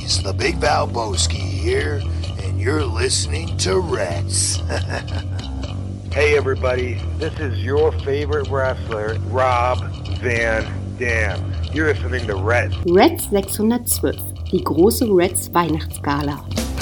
boys, the Big Valboski here, and you're listening to Reds. Hey everybody, this is your favorite wrestler, Rob Van Dam. You're listening to Reds. Reds 612, die große Reds Weihnachtsgala.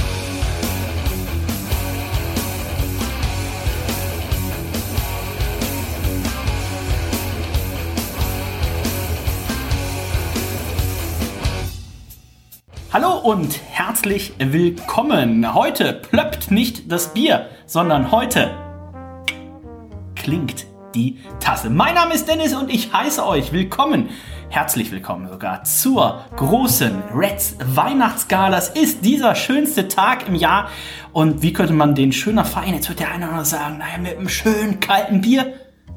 Hallo und herzlich willkommen. Heute plöppt nicht das Bier, sondern heute klingt die Tasse. Mein Name ist Dennis und ich heiße euch willkommen, herzlich willkommen sogar zur großen Reds Weihnachtsgala. Es ist dieser schönste Tag im Jahr und wie könnte man den schöner feiern? Jetzt wird der eine oder andere sagen, naja, mit einem schönen kalten Bier.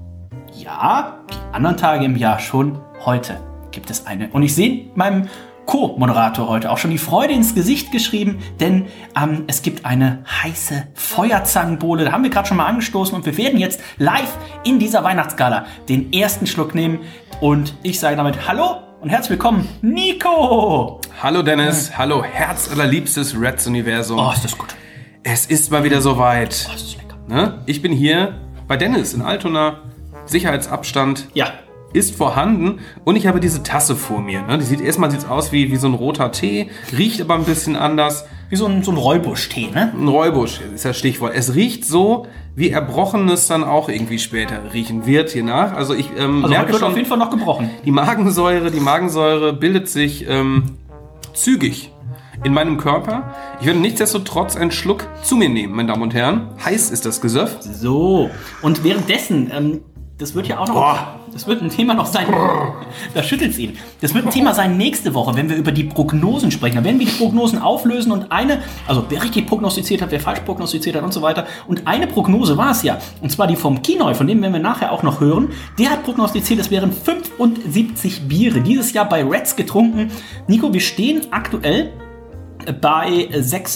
Ja, die anderen Tage im Jahr schon. Heute gibt es eine. Und ich sehe meinem Co-Moderator heute auch schon die Freude ins Gesicht geschrieben, denn es gibt eine heiße Feuerzangenbowle. Da haben wir gerade schon mal angestoßen und wir werden jetzt live in dieser Weihnachtsgala den ersten Schluck nehmen. Und ich sage damit Hallo und herzlich willkommen, Nico! Hallo Dennis, hallo herzallerliebstes Reds-Universum. Oh, ist das gut. Es ist mal wieder soweit. Oh, ist das lecker. Ne? Ich bin hier bei Dennis in Altona. Sicherheitsabstand. Ja. Ist vorhanden und ich habe diese Tasse vor mir. Ne? Die sieht aus wie so ein roter Tee, riecht aber ein bisschen anders. Wie so ein Räubusch-Tee, ne? Ein Räubusch ist das Stichwort. Es riecht so, wie Erbrochenes dann auch irgendwie später riechen wird, je nach. Also ich merke wird schon, auf jeden Fall noch gebrochen. Die Magensäure bildet sich zügig in meinem Körper. Ich werde nichtsdestotrotz einen Schluck zu mir nehmen, meine Damen und Herren. Heiß ist das Gesöff. So, und währenddessen, das wird ja auch noch, das wird ein Thema noch sein, da schüttelt's ihn. Das wird ein Thema sein nächste Woche, wenn wir über die Prognosen sprechen. Da werden wir die Prognosen auflösen und wer richtig prognostiziert hat, wer falsch prognostiziert hat und so weiter. Und eine Prognose war es ja, und zwar die vom Kinoi, von dem werden wir nachher auch noch hören. Der hat prognostiziert, es wären 75 Biere dieses Jahr bei Reds getrunken. Nico, wir stehen aktuell bei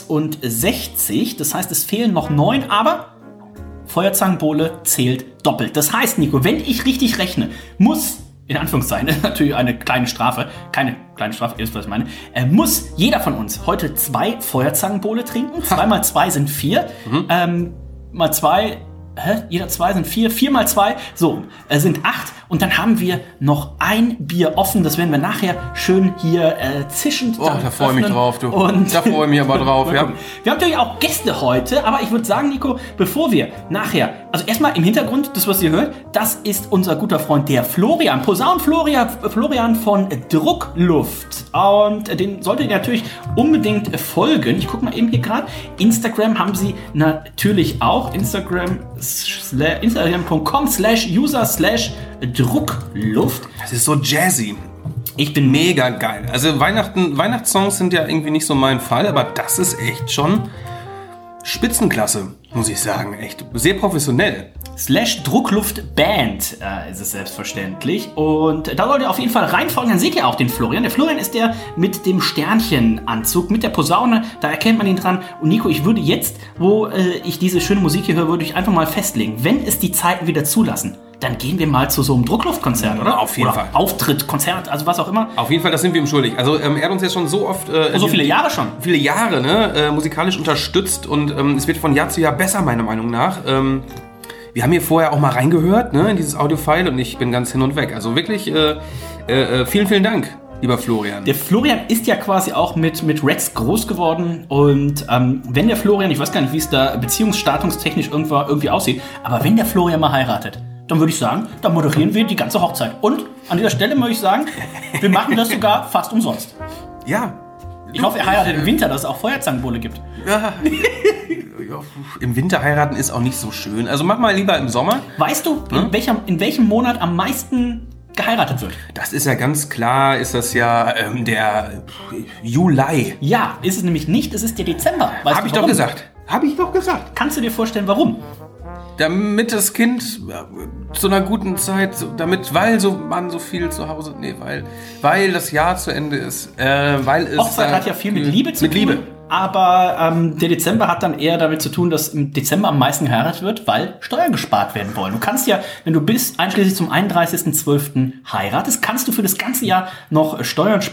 66, das heißt, es fehlen noch 9, aber Feuerzangenbowle zählt doppelt. Das heißt, Nico, wenn ich richtig rechne, muss, in Anführungszeichen, natürlich eine kleine Strafe, keine kleine Strafe, ihr wisst, was ich meine, muss jeder von uns heute 2 Feuerzangenbowle trinken. 2 mal 2 sind 4. Mal 2, jeder 2 sind 4. 4 mal 2, so, sind 8. Und dann haben wir noch ein Bier offen. Das werden wir nachher schön hier zischend. Oh, da freue ich mich drauf, du. Und da freue ich mich aber drauf, ja. Wir haben natürlich auch Gäste heute, aber ich würde sagen, Nico, bevor wir nachher, also erstmal im Hintergrund, das, was ihr hört, das ist unser guter Freund, der Florian, Florian von Druckluft. Und den solltet ihr natürlich unbedingt folgen. Ich gucke mal eben hier gerade. Instagram haben sie natürlich auch. Instagram.com/user/Druckluft. Das ist so jazzy. Ich bin mega geil. Also Weihnachtssongs sind ja irgendwie nicht so mein Fall, aber das ist echt schon Spitzenklasse, muss ich sagen. Echt sehr professionell. /Druckluftband ist es selbstverständlich. Und da sollt ihr auf jeden Fall reinfolgen, dann seht ihr auch den Florian. Der Florian ist der mit dem Sternchenanzug, mit der Posaune, da erkennt man ihn dran. Und Nico, ich würde jetzt, wo ich diese schöne Musik hier höre, würde ich einfach mal festlegen, wenn es die Zeiten wieder zulassen, dann gehen wir mal zu so einem Druckluftkonzert, oder? Auf jeden Fall. Auftritt, Konzert, also was auch immer. Auf jeden Fall, das sind wir ihm schuldig. Also er hat uns jetzt schon so oft... so viele Jahre schon. Viele Jahre, ne? Musikalisch unterstützt und es wird von Jahr zu Jahr besser, meiner Meinung nach. Wir haben hier vorher auch mal reingehört, ne, in dieses Audio-File und ich bin ganz hin und weg. Also wirklich vielen, vielen Dank, lieber Florian. Der Florian ist ja quasi auch mit Reds groß geworden und wenn der Florian, ich weiß gar nicht, wie es da beziehungsstatungstechnisch irgendwie aussieht, aber wenn der Florian mal heiratet, dann würde ich sagen, dann moderieren wir die ganze Hochzeit. Und an dieser Stelle möchte ich sagen, wir machen das sogar fast umsonst. Ja. Ich hoffe, er heiratet im Winter, dass es auch Feuerzangenbowle gibt. Ja. Im Winter heiraten ist auch nicht so schön. Also mach mal lieber im Sommer. Weißt du, in welchem Monat am meisten geheiratet wird? Das ist ja ganz klar, ist das ja der Juli. Ja, ist es nämlich nicht, es ist der Dezember. Habe ich doch gesagt. Kannst du dir vorstellen, warum? Damit das Kind zu einer guten Zeit, weil man so viel zu Hause, weil das Jahr zu Ende ist, weil es Hochzeit hat ja viel mit Liebe zu tun. Liebe. Aber der Dezember hat dann eher damit zu tun, dass im Dezember am meisten geheiratet wird, weil Steuern gespart werden wollen. Du kannst ja, wenn du bis einschließlich zum 31.12. heiratest, kannst du für das ganze Jahr noch Steuern sparen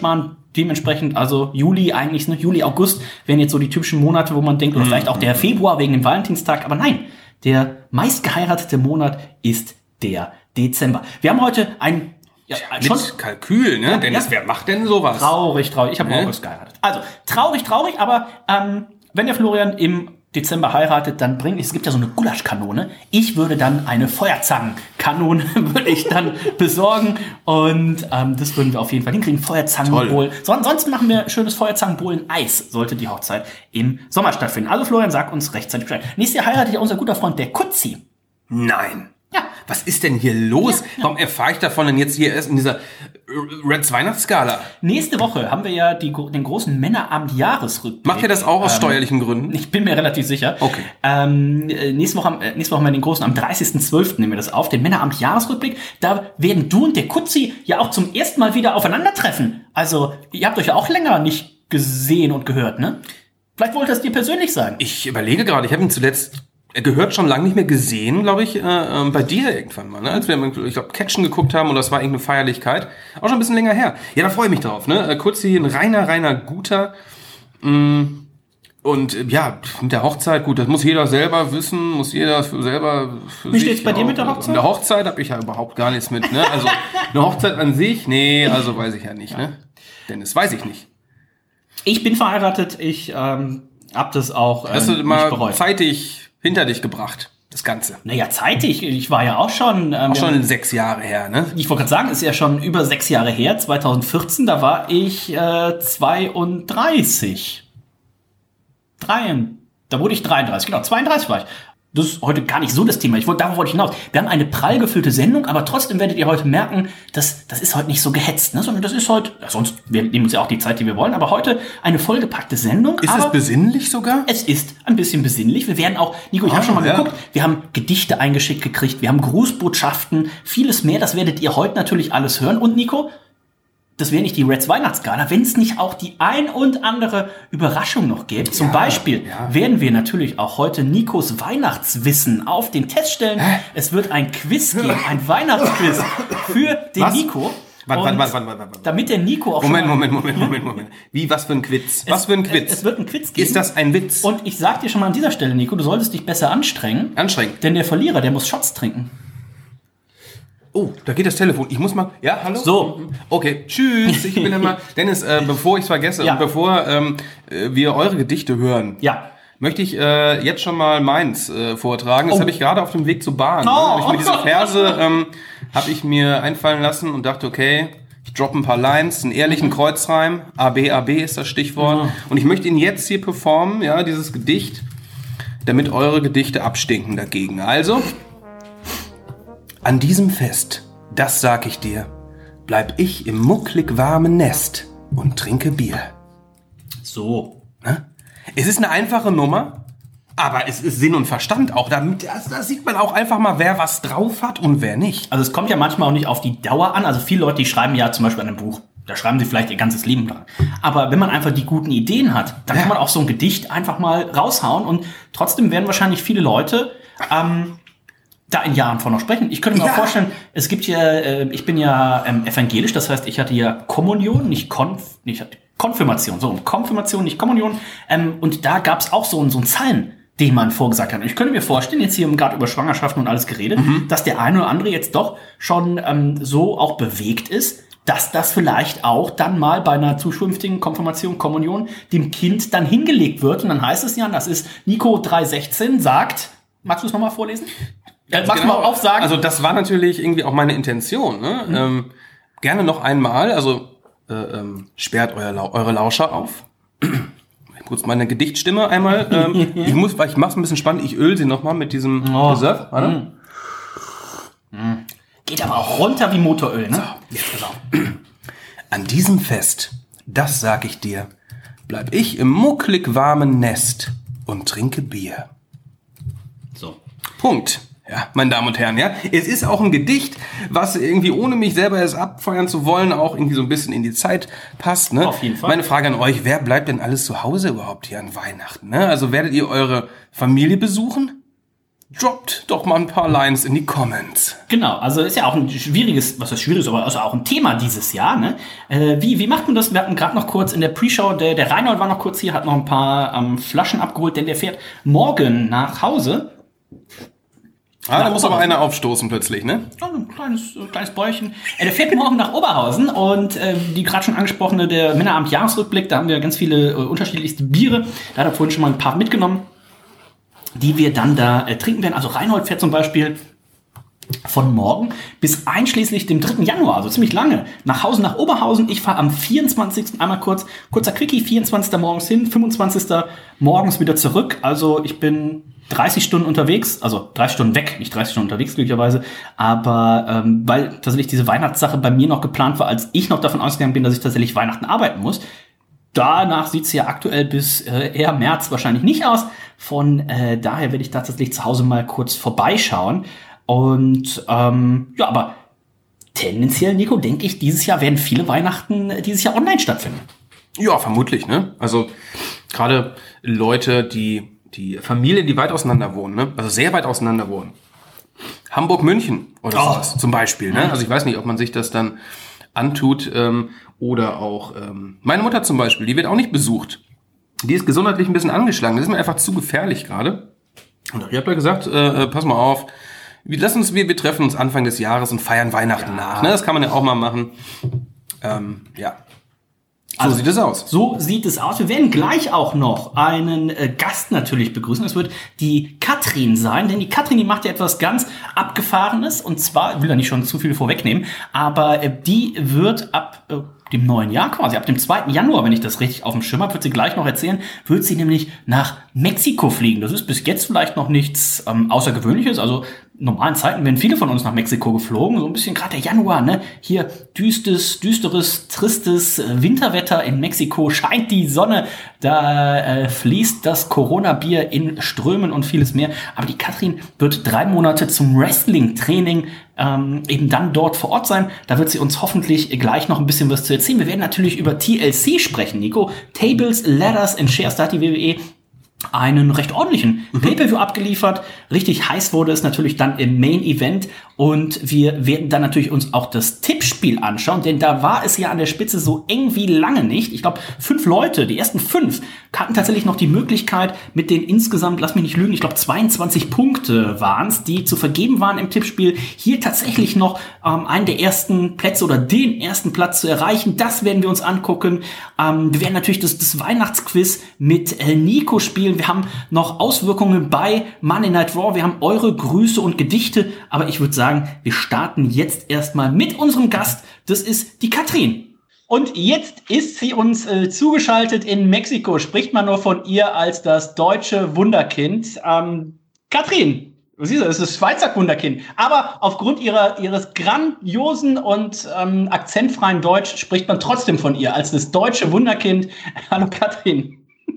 dementsprechend, also Juli eigentlich, ne? Juli, August wären jetzt so die typischen Monate, wo man denkt, oder vielleicht auch der Februar wegen dem Valentinstag, aber nein, der meist geheiratete Monat ist der Dezember. Wir haben heute ein mit Kalkül, ne? Dennis, wer macht denn sowas? Traurig. Ich habe im August geheiratet. Also, traurig, aber wenn der Florian im Dezember heiratet, dann es gibt ja so eine Gulaschkanone. Ich würde dann eine Feuerzangenkanone würde ich dann besorgen und das würden wir auf jeden Fall hinkriegen. Feuerzangenbowl. Ansonsten machen wir schönes Feuerzangenbowlen-Eis, sollte die Hochzeit im Sommer stattfinden. Also Florian, sag uns rechtzeitig Bescheid. Nächstes Jahr heiratet ja unser guter Freund, der Kutzi. Nein. Ja. Was ist denn hier los? Ja. Warum erfahre ich davon denn jetzt hier erst in dieser Reds Weihnachtsskala? Nächste Woche haben wir ja den großen Männerabend-Jahresrückblick. Macht ihr das auch aus steuerlichen Gründen? Ich bin mir relativ sicher. Okay. Nächste Woche haben wir den großen, am 30.12. nehmen wir das auf, den Männerabend-Jahresrückblick. Da werden du und der Kutzi ja auch zum ersten Mal wieder aufeinandertreffen. Also, ihr habt euch ja auch länger nicht gesehen und gehört, ne? Vielleicht wollt ihr es dir persönlich sagen. Ich überlege gerade, ich habe ihn zuletzt gehört schon lange nicht mehr gesehen, glaube ich, bei dir irgendwann mal, ne? Als wir, ich glaube, Catchen geguckt haben oder das war irgendeine Feierlichkeit. Auch schon ein bisschen länger her. Ja, da freue ich mich drauf, ne? Kutzi, ein reiner guter. Und ja, mit der Hochzeit, gut, das muss jeder selber wissen, muss jeder selber für Wie steht's bei dir mit der Hochzeit? In der Hochzeit habe ich ja überhaupt gar nichts mit, ne? Also eine Hochzeit an sich, nee, also weiß ich ja nicht, ne? Dennis, weiß ich nicht. Ich bin verheiratet, ich hab das auch hast du mal zeitig hinter dich gebracht, das Ganze? Naja, zeitig. Ich war ja auch schon... auch schon 6 Jahre her, ne? Ich wollte gerade sagen, ist ja schon über 6 Jahre her. 2014, da war ich 32. Da wurde ich 33, genau, 32 war ich. Das ist heute gar nicht so das Thema. Darauf wollte ich hinaus. Wir haben eine prall gefüllte Sendung, aber trotzdem werdet ihr heute merken, das ist heute nicht so gehetzt, ne? Sondern das ist heute, sonst, wir nehmen uns ja auch die Zeit, die wir wollen, aber heute eine vollgepackte Sendung. Ist es besinnlich sogar? Es ist ein bisschen besinnlich. Wir werden auch, Nico, ich habe schon mal geguckt, wir haben Gedichte eingeschickt gekriegt, wir haben Grußbotschaften, vieles mehr, das werdet ihr heute natürlich alles hören. Und Nico, das wäre nicht die Reds Weihnachtsgala, wenn es nicht auch die ein und andere Überraschung noch gäbe. Zum Beispiel werden wir natürlich auch heute Nikos Weihnachtswissen auf den Test stellen. Es wird ein Quiz geben, ein Weihnachtsquiz für den Nico. Wann. Damit der Nico auch Moment. Wie, was für ein Quiz? Was für ein Quiz? Es wird ein Quiz geben. Ist das ein Witz? Und ich sag dir schon mal an dieser Stelle, Nico, du solltest dich besser anstrengen. Denn der Verlierer, der muss Shots trinken. Oh, da geht das Telefon. Ich muss mal... Ja, hallo? So. Okay, tschüss. Ich bin immer... Dennis, bevor ich es vergesse und bevor wir eure Gedichte hören, möchte ich jetzt schon mal meins vortragen. Das habe ich gerade auf dem Weg zur Bahn. Habe ich mir diese Verse habe ich mir einfallen lassen und dachte, okay, ich droppe ein paar Lines, einen ehrlichen Kreuzreim. AB ist das Stichwort. Und ich möchte ihn jetzt hier performen, ja, dieses Gedicht, damit eure Gedichte abstinken dagegen. Also... An diesem Fest, das sag ich dir, bleib ich im mucklig warmen Nest und trinke Bier. So. Ne? Es ist eine einfache Nummer, aber es ist Sinn und Verstand auch. Da sieht man auch einfach mal, wer was drauf hat und wer nicht. Also es kommt ja manchmal auch nicht auf die Dauer an. Also viele Leute, die schreiben ja zum Beispiel an einem Buch, da schreiben sie vielleicht ihr ganzes Leben dran. Aber wenn man einfach die guten Ideen hat, dann kann man auch so ein Gedicht einfach mal raushauen. Und trotzdem werden wahrscheinlich viele Leute... da in Jahren von noch sprechen. Ich könnte mir auch vorstellen, es gibt ja, ich bin ja evangelisch, das heißt, ich hatte ja Kommunion, Konfirmation, nicht Kommunion. Und da gab es auch so einen Psalm, den man vorgesagt hat. Und ich könnte mir vorstellen, jetzt hier gerade über Schwangerschaften und alles geredet, dass der eine oder andere jetzt doch schon so auch bewegt ist, dass das vielleicht auch dann mal bei einer zukünftigen Konfirmation, Kommunion dem Kind dann hingelegt wird. Und dann heißt es ja, das ist Nico 3,16 sagt, magst du es nochmal vorlesen? Magst du mal aufsagen? Also das war natürlich irgendwie auch meine Intention. Ne? Gerne noch einmal, also sperrt eure Lauscher auf. Ich kurz meine Gedichtstimme einmal. Ich mach's ein bisschen spannend, ich öl sie nochmal mit diesem Reserve. Warte. Geht aber auch runter wie Motoröl, ne? So, jetzt pass auf. An diesem Fest, das sag ich dir, bleib ich im mucklig warmen Nest und trinke Bier. So. Punkt. Ja, meine Damen und Herren, ja. Es ist auch ein Gedicht, was irgendwie, ohne mich selber erst abfeuern zu wollen, auch irgendwie so ein bisschen in die Zeit passt, ne? Auf jeden Fall. Meine Frage an euch, wer bleibt denn alles zu Hause überhaupt hier an Weihnachten, ne? Also werdet ihr eure Familie besuchen? Droppt doch mal ein paar Lines in die Comments. Genau, also ist ja auch ein schwieriges, was heißt schwieriges, aber also auch ein Thema dieses Jahr, ne? Wie macht man das? Wir hatten gerade noch kurz in der Pre-Show, der Reinhold war noch kurz hier, hat noch ein paar Flaschen abgeholt, denn der fährt morgen nach Hause. Da muss aber einer aufstoßen plötzlich, ne? Also ein kleines Bäuchchen. Der fährt morgen nach Oberhausen und die gerade schon angesprochene, der Männerabend-Jahresrückblick, da haben wir ganz viele unterschiedlichste Biere. Da hat er vorhin schon mal ein paar mitgenommen, die wir dann da trinken werden. Also Reinhold fährt zum Beispiel von morgen bis einschließlich dem 3. Januar, also ziemlich lange, nach Hause, nach Oberhausen. Ich fahre am 24. einmal kurzer Quickie, 24. morgens hin, 25. morgens wieder zurück. Also ich bin 30 Stunden unterwegs, also 30 Stunden weg, nicht 30 Stunden unterwegs glücklicherweise, aber weil tatsächlich diese Weihnachtssache bei mir noch geplant war, als ich noch davon ausgegangen bin, dass ich tatsächlich Weihnachten arbeiten muss. Danach sieht es ja aktuell bis eher März wahrscheinlich nicht aus. Von daher werde ich tatsächlich zu Hause mal kurz vorbeischauen. Und ja, aber tendenziell, Nico, denke ich, dieses Jahr werden viele Weihnachten dieses Jahr online stattfinden. Ja, vermutlich, ne? Also gerade Leute, die Familien, die weit auseinander wohnen, ne? Also sehr weit auseinander wohnen. Hamburg, München oder sowas zum Beispiel, ne? Also ich weiß nicht, ob man sich das dann antut oder auch meine Mutter zum Beispiel, die wird auch nicht besucht. Die ist gesundheitlich ein bisschen angeschlagen. Das ist mir einfach zu gefährlich gerade. Und ich habe da gesagt, pass mal auf, wir treffen uns Anfang des Jahres und feiern Weihnachten nach. Ne? Das kann man ja auch mal machen. Ja. So sieht es aus. So sieht es aus. Wir werden gleich auch noch einen Gast natürlich begrüßen. Es wird die Katrin sein, denn die Katrin, die macht ja etwas ganz Abgefahrenes. Und zwar, ich will da nicht schon zu viel vorwegnehmen, aber die wird ab dem neuen Jahr quasi, ab dem 2. Januar, wenn ich das richtig auf dem Schirm habe, wird sie gleich noch erzählen, wird sie nämlich nach Mexiko fliegen. Das ist bis jetzt vielleicht noch nichts Außergewöhnliches. Also in normalen Zeiten werden viele von uns nach Mexiko geflogen. So ein bisschen gerade der Januar, ne? Hier düsteres, tristes Winterwetter in Mexiko, scheint die Sonne, da fließt das Corona-Bier in Strömen und vieles mehr. Aber die Katrin wird 3 Monate zum Wrestling-Training eben dann dort vor Ort sein. Da wird sie uns hoffentlich gleich noch ein bisschen was zu erzählen. Wir werden natürlich über TLC sprechen, Nico. Tables, Ladders and Chairs, da hat die WWE einen recht ordentlichen Pay-Per-View abgeliefert. Richtig heiß wurde es natürlich dann im Main Event und wir werden dann natürlich uns auch das Tippspiel anschauen, denn da war es ja an der Spitze so eng wie lange nicht. Ich glaube, 5 Leute, die ersten 5, hatten tatsächlich noch die Möglichkeit mit den insgesamt, lass mich nicht lügen, ich glaube 22 Punkte waren es, die zu vergeben waren im Tippspiel, hier tatsächlich noch einen der ersten Plätze oder den ersten Platz zu erreichen. Das werden wir uns angucken. Wir werden natürlich das Weihnachtsquiz mit Nico spielen. Wir haben noch Auswirkungen bei Monday Night Raw. Wir haben eure Grüße und Gedichte. Aber ich würde sagen, wir starten jetzt erstmal mit unserem Gast. Das ist die Katrin. Und jetzt ist sie uns zugeschaltet in Mexiko. Spricht man nur von ihr als das deutsche Wunderkind. Katrin, du siehst, das ist das Schweizer Wunderkind. Aber aufgrund ihres grandiosen und akzentfreien Deutsch spricht man trotzdem von ihr als das deutsche Wunderkind. Hallo Katrin.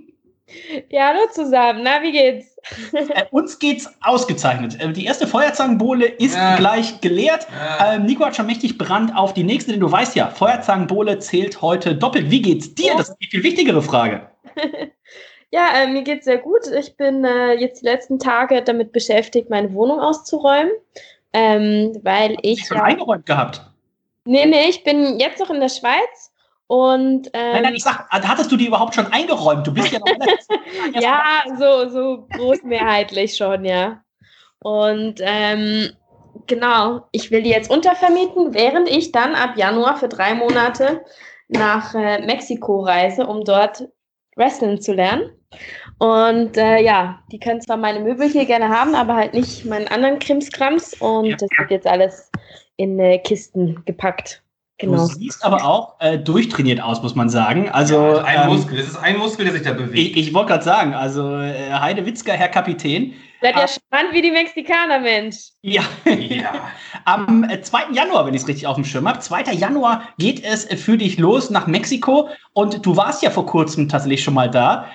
Ja, hallo zusammen. Na, wie geht's? Uns geht's ausgezeichnet. Die erste Feuerzangenbowle ist gleich geleert. Nico hat schon mächtig Brand auf die nächste, denn du weißt ja, Feuerzangenbowle zählt heute doppelt. Wie geht's dir? Das ist die viel wichtigere Frage. Ja, mir geht's sehr gut. Ich bin jetzt die letzten Tage damit beschäftigt, meine Wohnung auszuräumen, weil ich... Hast du schon eingeräumt gehabt? Nee, ich bin jetzt noch in der Schweiz. Und, nein, ich sag, hattest du die überhaupt schon eingeräumt? Du bist ja noch ja, so großmehrheitlich schon, ja. Und genau, ich will die jetzt untervermieten, während ich dann ab Januar für 3 Monate nach Mexiko reise, um dort Wrestling zu lernen. Und ja, die können zwar meine Möbel hier gerne haben, aber halt nicht meinen anderen Krimskrams. Und das wird jetzt alles in Kisten gepackt. Genau. Du siehst aber auch durchtrainiert aus, muss man sagen. Also ein Muskel. Das ist ein Muskel, der sich da bewegt. Ich wollte gerade sagen, also Heide Witzka, Herr Kapitän. Seid ja spannend wie die Mexikaner, Mensch. Ja. Am 2. Januar, wenn ich es richtig auf dem Schirm habe, 2. Januar geht es für dich los nach Mexiko. Und du warst ja vor kurzem tatsächlich schon mal da.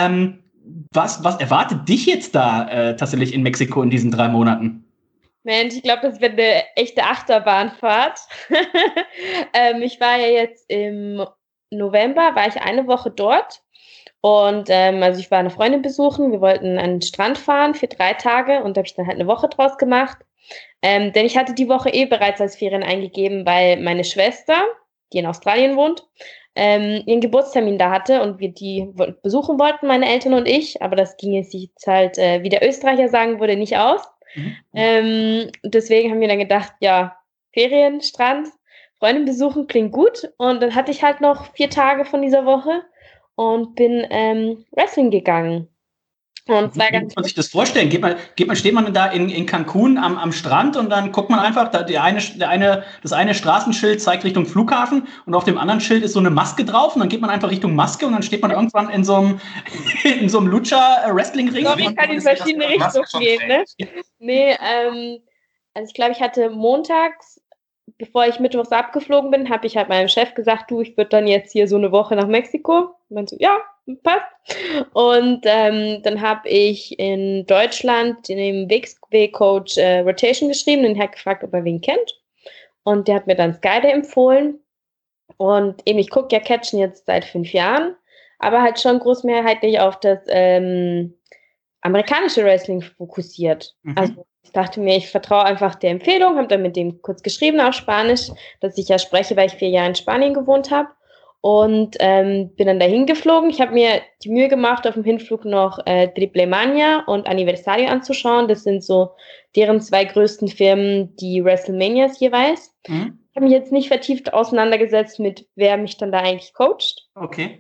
Was erwartet dich jetzt da tatsächlich in Mexiko in diesen 3 Monaten? Mensch, ich glaube, das wird eine echte Achterbahnfahrt. Ich war ja jetzt im November, war ich eine Woche dort Und also ich war eine Freundin besuchen, wir wollten an den Strand fahren für 3 Tage und da habe ich dann halt eine Woche draus gemacht. Denn ich hatte die Woche bereits als Ferien eingegeben, weil meine Schwester, die in Australien wohnt, ihren Geburtstermin da hatte und wir die besuchen wollten, meine Eltern und ich, aber das ging jetzt halt, wie der Österreicher sagen würde, nicht aus. Deswegen haben wir dann gedacht, ja, Ferien, Strand, Freundin besuchen klingt gut und dann hatte ich halt noch 4 Tage von dieser Woche und bin Wrestling gegangen. Und wie muss man sich das vorstellen? Steht man da in Cancun am Strand und dann guckt man einfach, das eine Straßenschild zeigt Richtung Flughafen und auf dem anderen Schild ist so eine Maske drauf und dann geht man einfach Richtung Maske und dann steht man irgendwann in so einem Lucha-Wrestling-Ring. So, ich kann in verschiedene Richtungen gehen, ne? Nee, also ich glaube, ich hatte montags, bevor ich mittwochs abgeflogen bin, habe ich halt meinem Chef gesagt, du, ich würde dann jetzt hier so eine Woche nach Mexiko. Und dann so, ja, passt. Und dann habe ich in Deutschland dem WXW-Coach Rotation geschrieben und hat gefragt, ob er wen kennt. Und der hat mir dann Skyler empfohlen. Und eben, ich gucke ja Catchen jetzt seit 5 Jahren, aber halt schon großmehrheitlich auf das amerikanische Wrestling fokussiert. Also ich dachte mir, ich vertraue einfach der Empfehlung, habe dann mit dem kurz geschrieben auf Spanisch, dass ich ja spreche, weil ich 4 Jahre in Spanien gewohnt habe. Und bin dann dahin geflogen. Ich habe mir die Mühe gemacht, auf dem Hinflug noch Triple Mania und Aniversario anzuschauen. Das sind so deren 2 größten Firmen, die WrestleManias jeweils. Ich habe mich jetzt nicht vertieft auseinandergesetzt mit, wer mich dann da eigentlich coacht. Okay.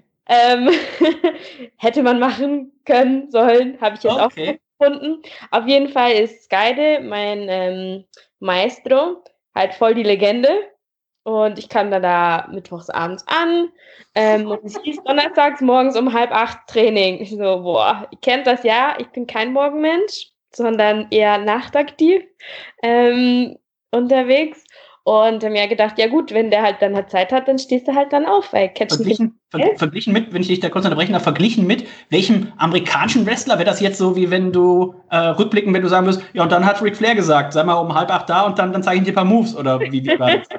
Hätte man machen können, sollen, habe ich jetzt auch gefunden. Auf jeden Fall ist Skyde, mein Maestro, halt voll die Legende. Und ich kam dann da mittwochs abends an. Und es hieß donnerstags morgens um 7:30 Training. Ich so, boah, ihr kennt das ja, ich bin kein Morgenmensch, sondern eher nachtaktiv unterwegs. Und haben ja gedacht, ja gut, wenn der halt dann halt Zeit hat, dann stehst du halt dann auf, weil Catchen verglichen mit, wenn ich dich da kurz unterbrechen darf, verglichen mit welchem amerikanischen Wrestler, wäre das jetzt so, wie wenn du rückblickend, wenn du sagen würdest, ja und dann hat Ric Flair gesagt, sei mal um 7:30 da und dann zeige ich dir ein paar Moves, oder wie war das?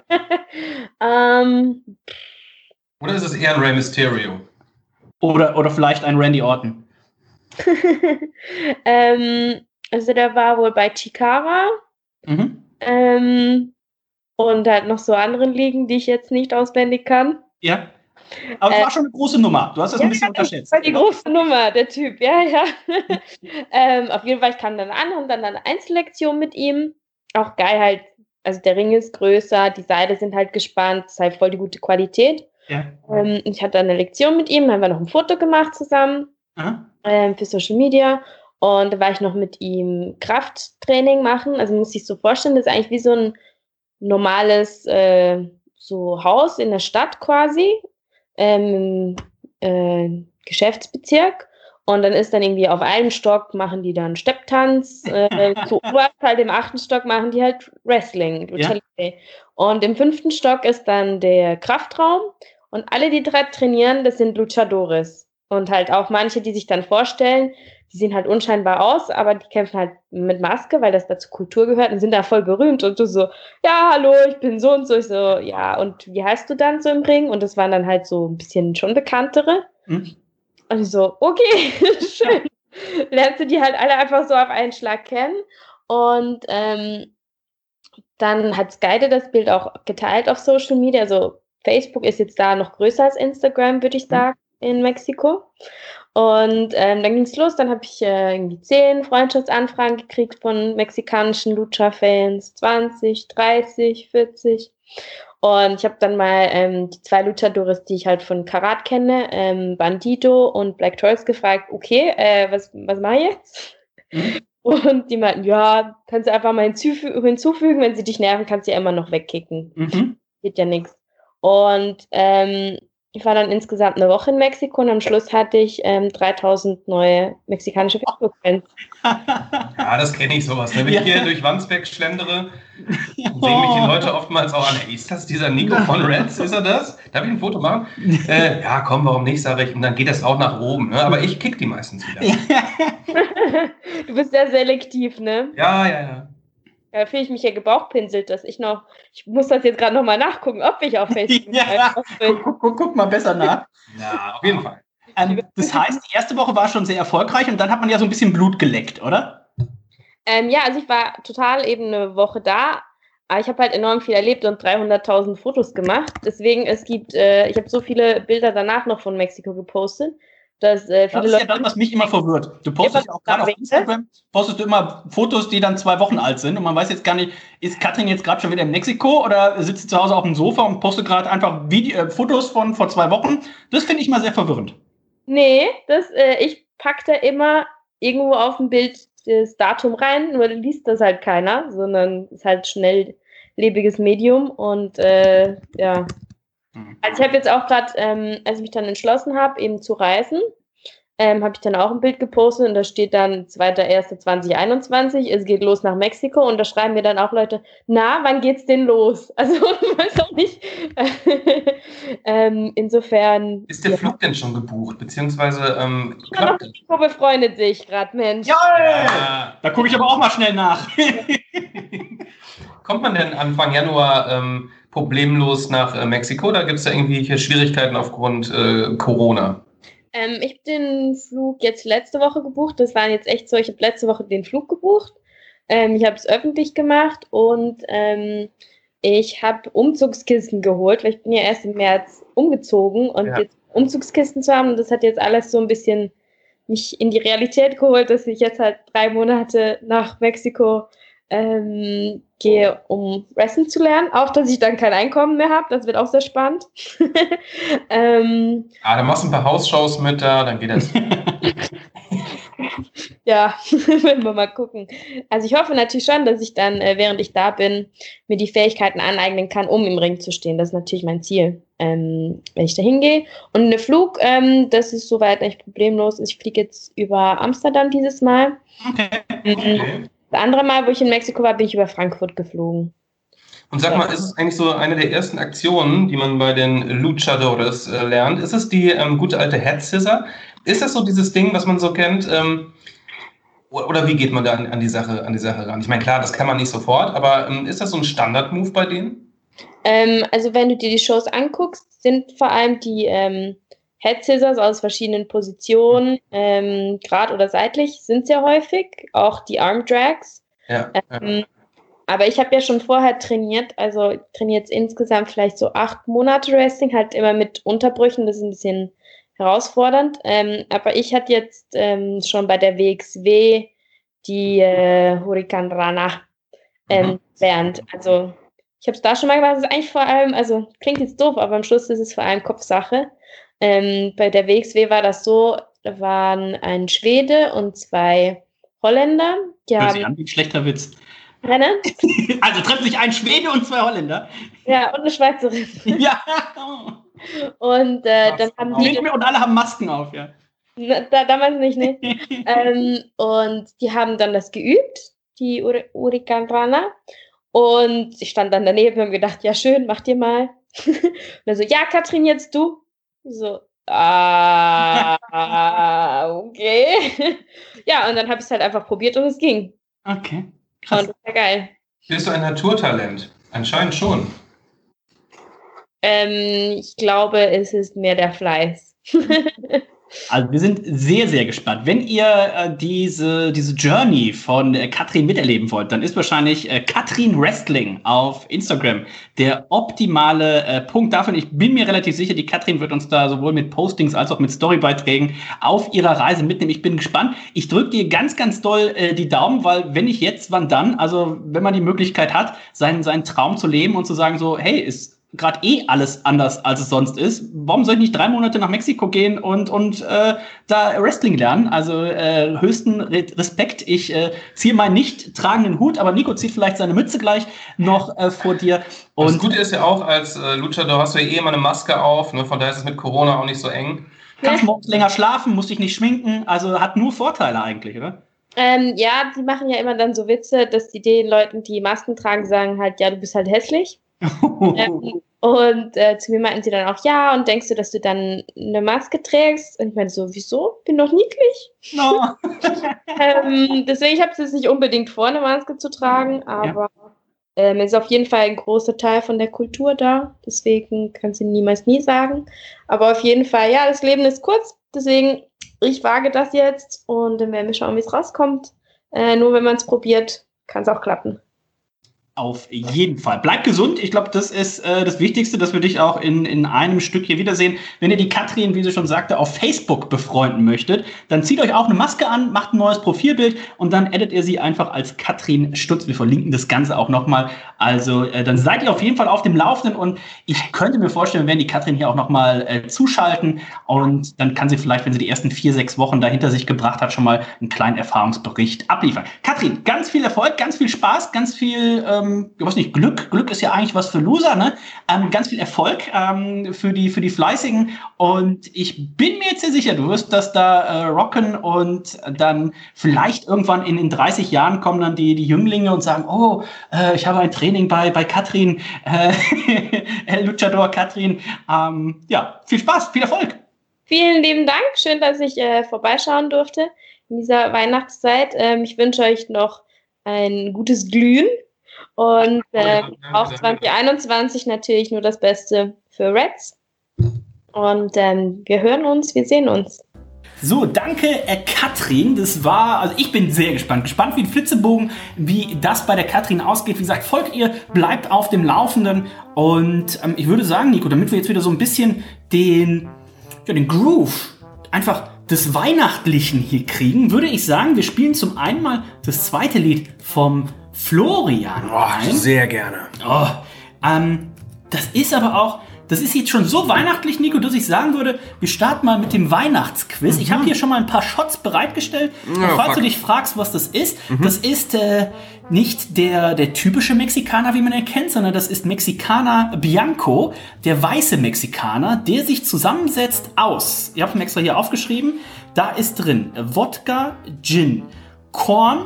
Oder ist es eher ein Rey Mysterio? Oder vielleicht ein Randy Orton? Also der war wohl bei Chikara. Und halt noch so anderen Ligen, die ich jetzt nicht auswendig kann. Ja. Aber es war schon eine große Nummer. Du hast das ein bisschen unterschätzt. Das war die große Nummer, der Typ, ja. Auf jeden Fall, ich kam dann an und dann eine Einzellektion mit ihm. Auch geil halt, also der Ring ist größer, die Seile sind halt gespannt, ist halt voll die gute Qualität. Ja. Ich hatte eine Lektion mit ihm, haben wir noch ein Foto gemacht zusammen für Social Media. Und da war ich noch mit ihm Krafttraining machen. Also muss ich so vorstellen, das ist eigentlich wie so ein normales so Haus in der Stadt quasi, Geschäftsbezirk. Und dann ist dann irgendwie auf einem Stock machen die dann Stepptanz, zu Oberteil im 8. Stock machen die halt Wrestling. Ja. Und im 5. Stock ist dann der Kraftraum und alle, die dort trainieren, das sind Luchadores. Und halt auch manche, die sich dann vorstellen, die sehen halt unscheinbar aus, aber die kämpfen halt mit Maske, weil das dazu Kultur gehört und sind da voll berühmt. Und du so, ja, hallo, ich bin so und so. Ich so, ja, und wie heißt du dann so im Ring? Und das waren dann halt so ein bisschen schon bekanntere. Und ich so, okay, schön. Lernst du die halt alle einfach so auf einen Schlag kennen. Und dann hat Skyde das Bild auch geteilt auf Social Media. Also Facebook ist jetzt da noch größer als Instagram, würde ich sagen, in Mexiko. Und dann ging es los, dann habe ich irgendwie 10 Freundschaftsanfragen gekriegt von mexikanischen Lucha-Fans, 20, 30, 40. Und ich habe dann mal die 2 Luchadores, die ich halt von Karat kenne, Bandito und Black Taurus, gefragt, okay, was mache ich jetzt? Und die meinten, ja, kannst du einfach mal hinzufügen, wenn sie dich nerven, kannst du ja immer noch wegkicken. Geht ja nichts. Und ich war dann insgesamt eine Woche in Mexiko und am Schluss hatte ich 3000 neue mexikanische Facebook-Fans. Ja, das kenne ich sowas. Wenn ich hier durch Wandsbek schlendere, sehen mich die Leute oftmals auch an. Hey, ist das dieser Nico von Reds? Ist er das? Darf ich ein Foto machen? Ja, komm, warum nicht, sage ich. Und dann geht das auch nach oben. Ne? Aber ich kick die meistens wieder. Du bist sehr selektiv, ne? Ja. Da fühle ich mich ja gebauchpinselt, dass ich muss das jetzt gerade nochmal nachgucken, ob ich auf Facebook bin. Guck mal besser nach. Ja, auf jeden Fall. Das heißt, die erste Woche war schon sehr erfolgreich und dann hat man ja so ein bisschen Blut geleckt, oder? Ja, also ich war total eben eine Woche da, aber ich habe halt enorm viel erlebt und 300.000 Fotos gemacht. Deswegen, ich habe so viele Bilder danach noch von Mexiko gepostet, dass viele Das ist Leute... ja das, was mich immer verwirrt. Du postest ja auch gerade auf Instagram, postest du immer Fotos, die dann 2 Wochen alt sind und man weiß jetzt gar nicht, ist Katrin jetzt gerade schon wieder in Mexiko oder sitzt sie zu Hause auf dem Sofa und postet gerade einfach Fotos von vor 2 Wochen? Das finde ich mal sehr verwirrend. Nee, ich packe da immer irgendwo auf dem Bild das Datum rein, nur liest das halt keiner, sondern ist halt schnelllebiges Medium und ja. Also ich habe jetzt auch gerade, als ich mich dann entschlossen habe, eben zu reisen, habe ich dann auch ein Bild gepostet und da steht dann 2.1.2021, es geht los nach Mexiko und da schreiben mir dann auch Leute, na, wann geht's denn los? Also ich weiß auch nicht. Insofern... Ist der Flug denn schon gebucht, beziehungsweise klappt das? Mexiko befreundet sich gerade, Mensch. Ja, da gucke ich aber auch mal schnell nach. Kommt man denn Anfang Januar problemlos nach Mexiko? Da gibt es ja irgendwelche Schwierigkeiten aufgrund Corona. Ich habe den Flug jetzt letzte Woche gebucht. Das waren jetzt echt so, ich habe letzte Woche den Flug gebucht. Ich habe es öffentlich gemacht und ich habe Umzugskisten geholt, weil ich bin ja erst im März umgezogen und jetzt Umzugskisten zu haben, das hat jetzt alles so ein bisschen mich in die Realität geholt, dass ich jetzt halt 3 Monate nach Mexiko gehe, um Wrestling zu lernen. Auch, dass ich dann kein Einkommen mehr habe. Das wird auch sehr spannend. Dann machst du ein paar Hausshows mit da, dann geht das. Ja, werden wir mal gucken. Also ich hoffe natürlich schon, dass ich dann, während ich da bin, mir die Fähigkeiten aneignen kann, um im Ring zu stehen. Das ist natürlich mein Ziel, wenn ich da hingehe. Und der Flug, das ist soweit echt problemlos. Ich fliege jetzt über Amsterdam dieses Mal. Okay. Das andere Mal, wo ich in Mexiko war, bin ich über Frankfurt geflogen. Und sag mal, ist es eigentlich so eine der ersten Aktionen, die man bei den Luchadores lernt? Ist es die gute alte Head Scissor? Ist das so dieses Ding, was man so kennt? Oder wie geht man da an die Sache ran? Ich meine, klar, das kann man nicht sofort, aber ist das so ein Standard-Move bei denen? Also wenn du dir die Shows anguckst, sind vor allem die Head Scissors aus verschiedenen Positionen, gerade oder seitlich, sind sehr häufig, auch die Arm Drags. Ja. Aber ich habe ja schon vorher trainiert, also ich trainiere jetzt insgesamt vielleicht so 8 Monate Wrestling, halt immer mit Unterbrüchen, das ist ein bisschen herausfordernd. Aber ich hatte jetzt schon bei der WXW die Hurricane Rana gelernt. Also ich habe es da schon mal gemacht, das ist eigentlich vor allem, also klingt jetzt doof, aber am Schluss ist es vor allem Kopfsache. Bei der WXW war das so, da waren ein Schwede und 2 Holländer. Die haben ein schlechter Witz. Rennen. Also treffen sich ein Schwede und 2 Holländer. Ja, und eine Schweizerin. Ja. Und dann haben die... Und alle haben Masken auf, ja. Damals nicht, ne? Und die haben dann das geübt, die Hurricane Rana. Und ich stand dann daneben und gedacht, ja schön, mach dir mal. Und er so, ja Katrin, jetzt du. So, okay. Ja, und dann habe ich es halt einfach probiert und es ging. Okay, krass. Und das war geil. Bist du ein Naturtalent? Anscheinend schon. Ich glaube, es ist mehr der Fleiß. Also wir sind sehr, sehr gespannt. Wenn ihr diese Journey von Katrin miterleben wollt, dann ist wahrscheinlich Katrin Wrestling auf Instagram der optimale Punkt dafür. Ich bin mir relativ sicher, die Katrin wird uns da sowohl mit Postings als auch mit Storybeiträgen auf ihrer Reise mitnehmen. Ich bin gespannt. Ich drücke dir ganz, ganz doll die Daumen, weil wenn nicht jetzt, wann dann? Also wenn man die Möglichkeit hat, seinen Traum zu leben und zu sagen so, hey, ist gerade alles anders, als es sonst ist. Warum soll ich nicht 3 Monate nach Mexiko gehen und da Wrestling lernen? Also höchsten Respekt. Ich ziehe meinen nicht tragenden Hut, aber Nico zieht vielleicht seine Mütze gleich noch vor dir. Und das Gute ist ja auch, als Luchador hast du ja immer eine Maske auf, ne? Von daher ist es mit Corona auch nicht so eng. Kannst morgens länger schlafen, musst dich nicht schminken, also hat nur Vorteile eigentlich, oder? Ja, die machen ja immer dann so Witze, dass die den Leuten, die Masken tragen, sagen halt, ja, du bist halt hässlich. Und zu mir meinten sie dann auch, ja, und denkst du, dass du dann eine Maske trägst? Und ich meinte so, wieso? Bin doch niedlich. No. Deswegen, ich habe es jetzt nicht unbedingt vor, eine Maske zu tragen, aber ist auf jeden Fall ein großer Teil von der Kultur da. Deswegen kannst du niemals nie sagen. Aber auf jeden Fall, ja, das Leben ist kurz. Deswegen, ich wage das jetzt und dann werden wir schauen, wie es rauskommt. Nur wenn man es probiert, kann es auch klappen. Auf jeden Fall. Bleib gesund. Ich glaube, das ist das Wichtigste, dass wir dich auch in einem Stück hier wiedersehen. Wenn ihr die Katrin, wie sie schon sagte, auf Facebook befreunden möchtet, dann zieht euch auch eine Maske an, macht ein neues Profilbild und dann addet ihr sie einfach als Katrin Stutz. Wir verlinken das Ganze auch nochmal. Also dann seid ihr auf jeden Fall auf dem Laufenden und ich könnte mir vorstellen, wir werden die Katrin hier auch nochmal zuschalten und dann kann sie vielleicht, wenn sie die ersten 4-6 Wochen da hinter sich gebracht hat, schon mal einen kleinen Erfahrungsbericht abliefern. Katrin, ganz viel Erfolg, ganz viel Spaß, ganz viel ich weiß nicht, Glück ist ja eigentlich was für Loser, ne? Ganz viel Erfolg für die Fleißigen und ich bin mir jetzt sehr sicher, du wirst das da rocken und dann vielleicht irgendwann in 30 Jahren kommen dann die Jünglinge und sagen, oh, ich habe ein Training bei Katrin, El Luchador Katrin. Ja, viel Spaß, viel Erfolg. Vielen lieben Dank, schön, dass ich vorbeischauen durfte in dieser Weihnachtszeit. Ich wünsche euch noch ein gutes Glühen. Und auch 2021 natürlich nur das Beste für Reds. Und wir hören uns, wir sehen uns. So, danke Katrin. Das war, also ich bin sehr gespannt wie ein Flitzebogen, wie das bei der Katrin ausgeht. Wie gesagt, folgt ihr, bleibt auf dem Laufenden. Und ich würde sagen, Nico, damit wir jetzt wieder so ein bisschen den Groove einfach des Weihnachtlichen hier kriegen, würde ich sagen, wir spielen zum einen mal das zweite Lied vom Florian. Oh, sehr gerne. Oh, das ist aber auch, das ist jetzt schon so weihnachtlich, Nico, dass ich sagen würde, wir starten mal mit dem Weihnachtsquiz. Ich habe hier schon mal ein paar Shots bereitgestellt. Falls du dich fragst, was das ist, das ist nicht der typische Mexikaner, wie man ihn kennt, sondern das ist Mexicana Bianco, der weiße Mexikaner, der sich zusammensetzt aus, ich habe ihn extra hier aufgeschrieben, da ist drin Wodka, Gin, Korn,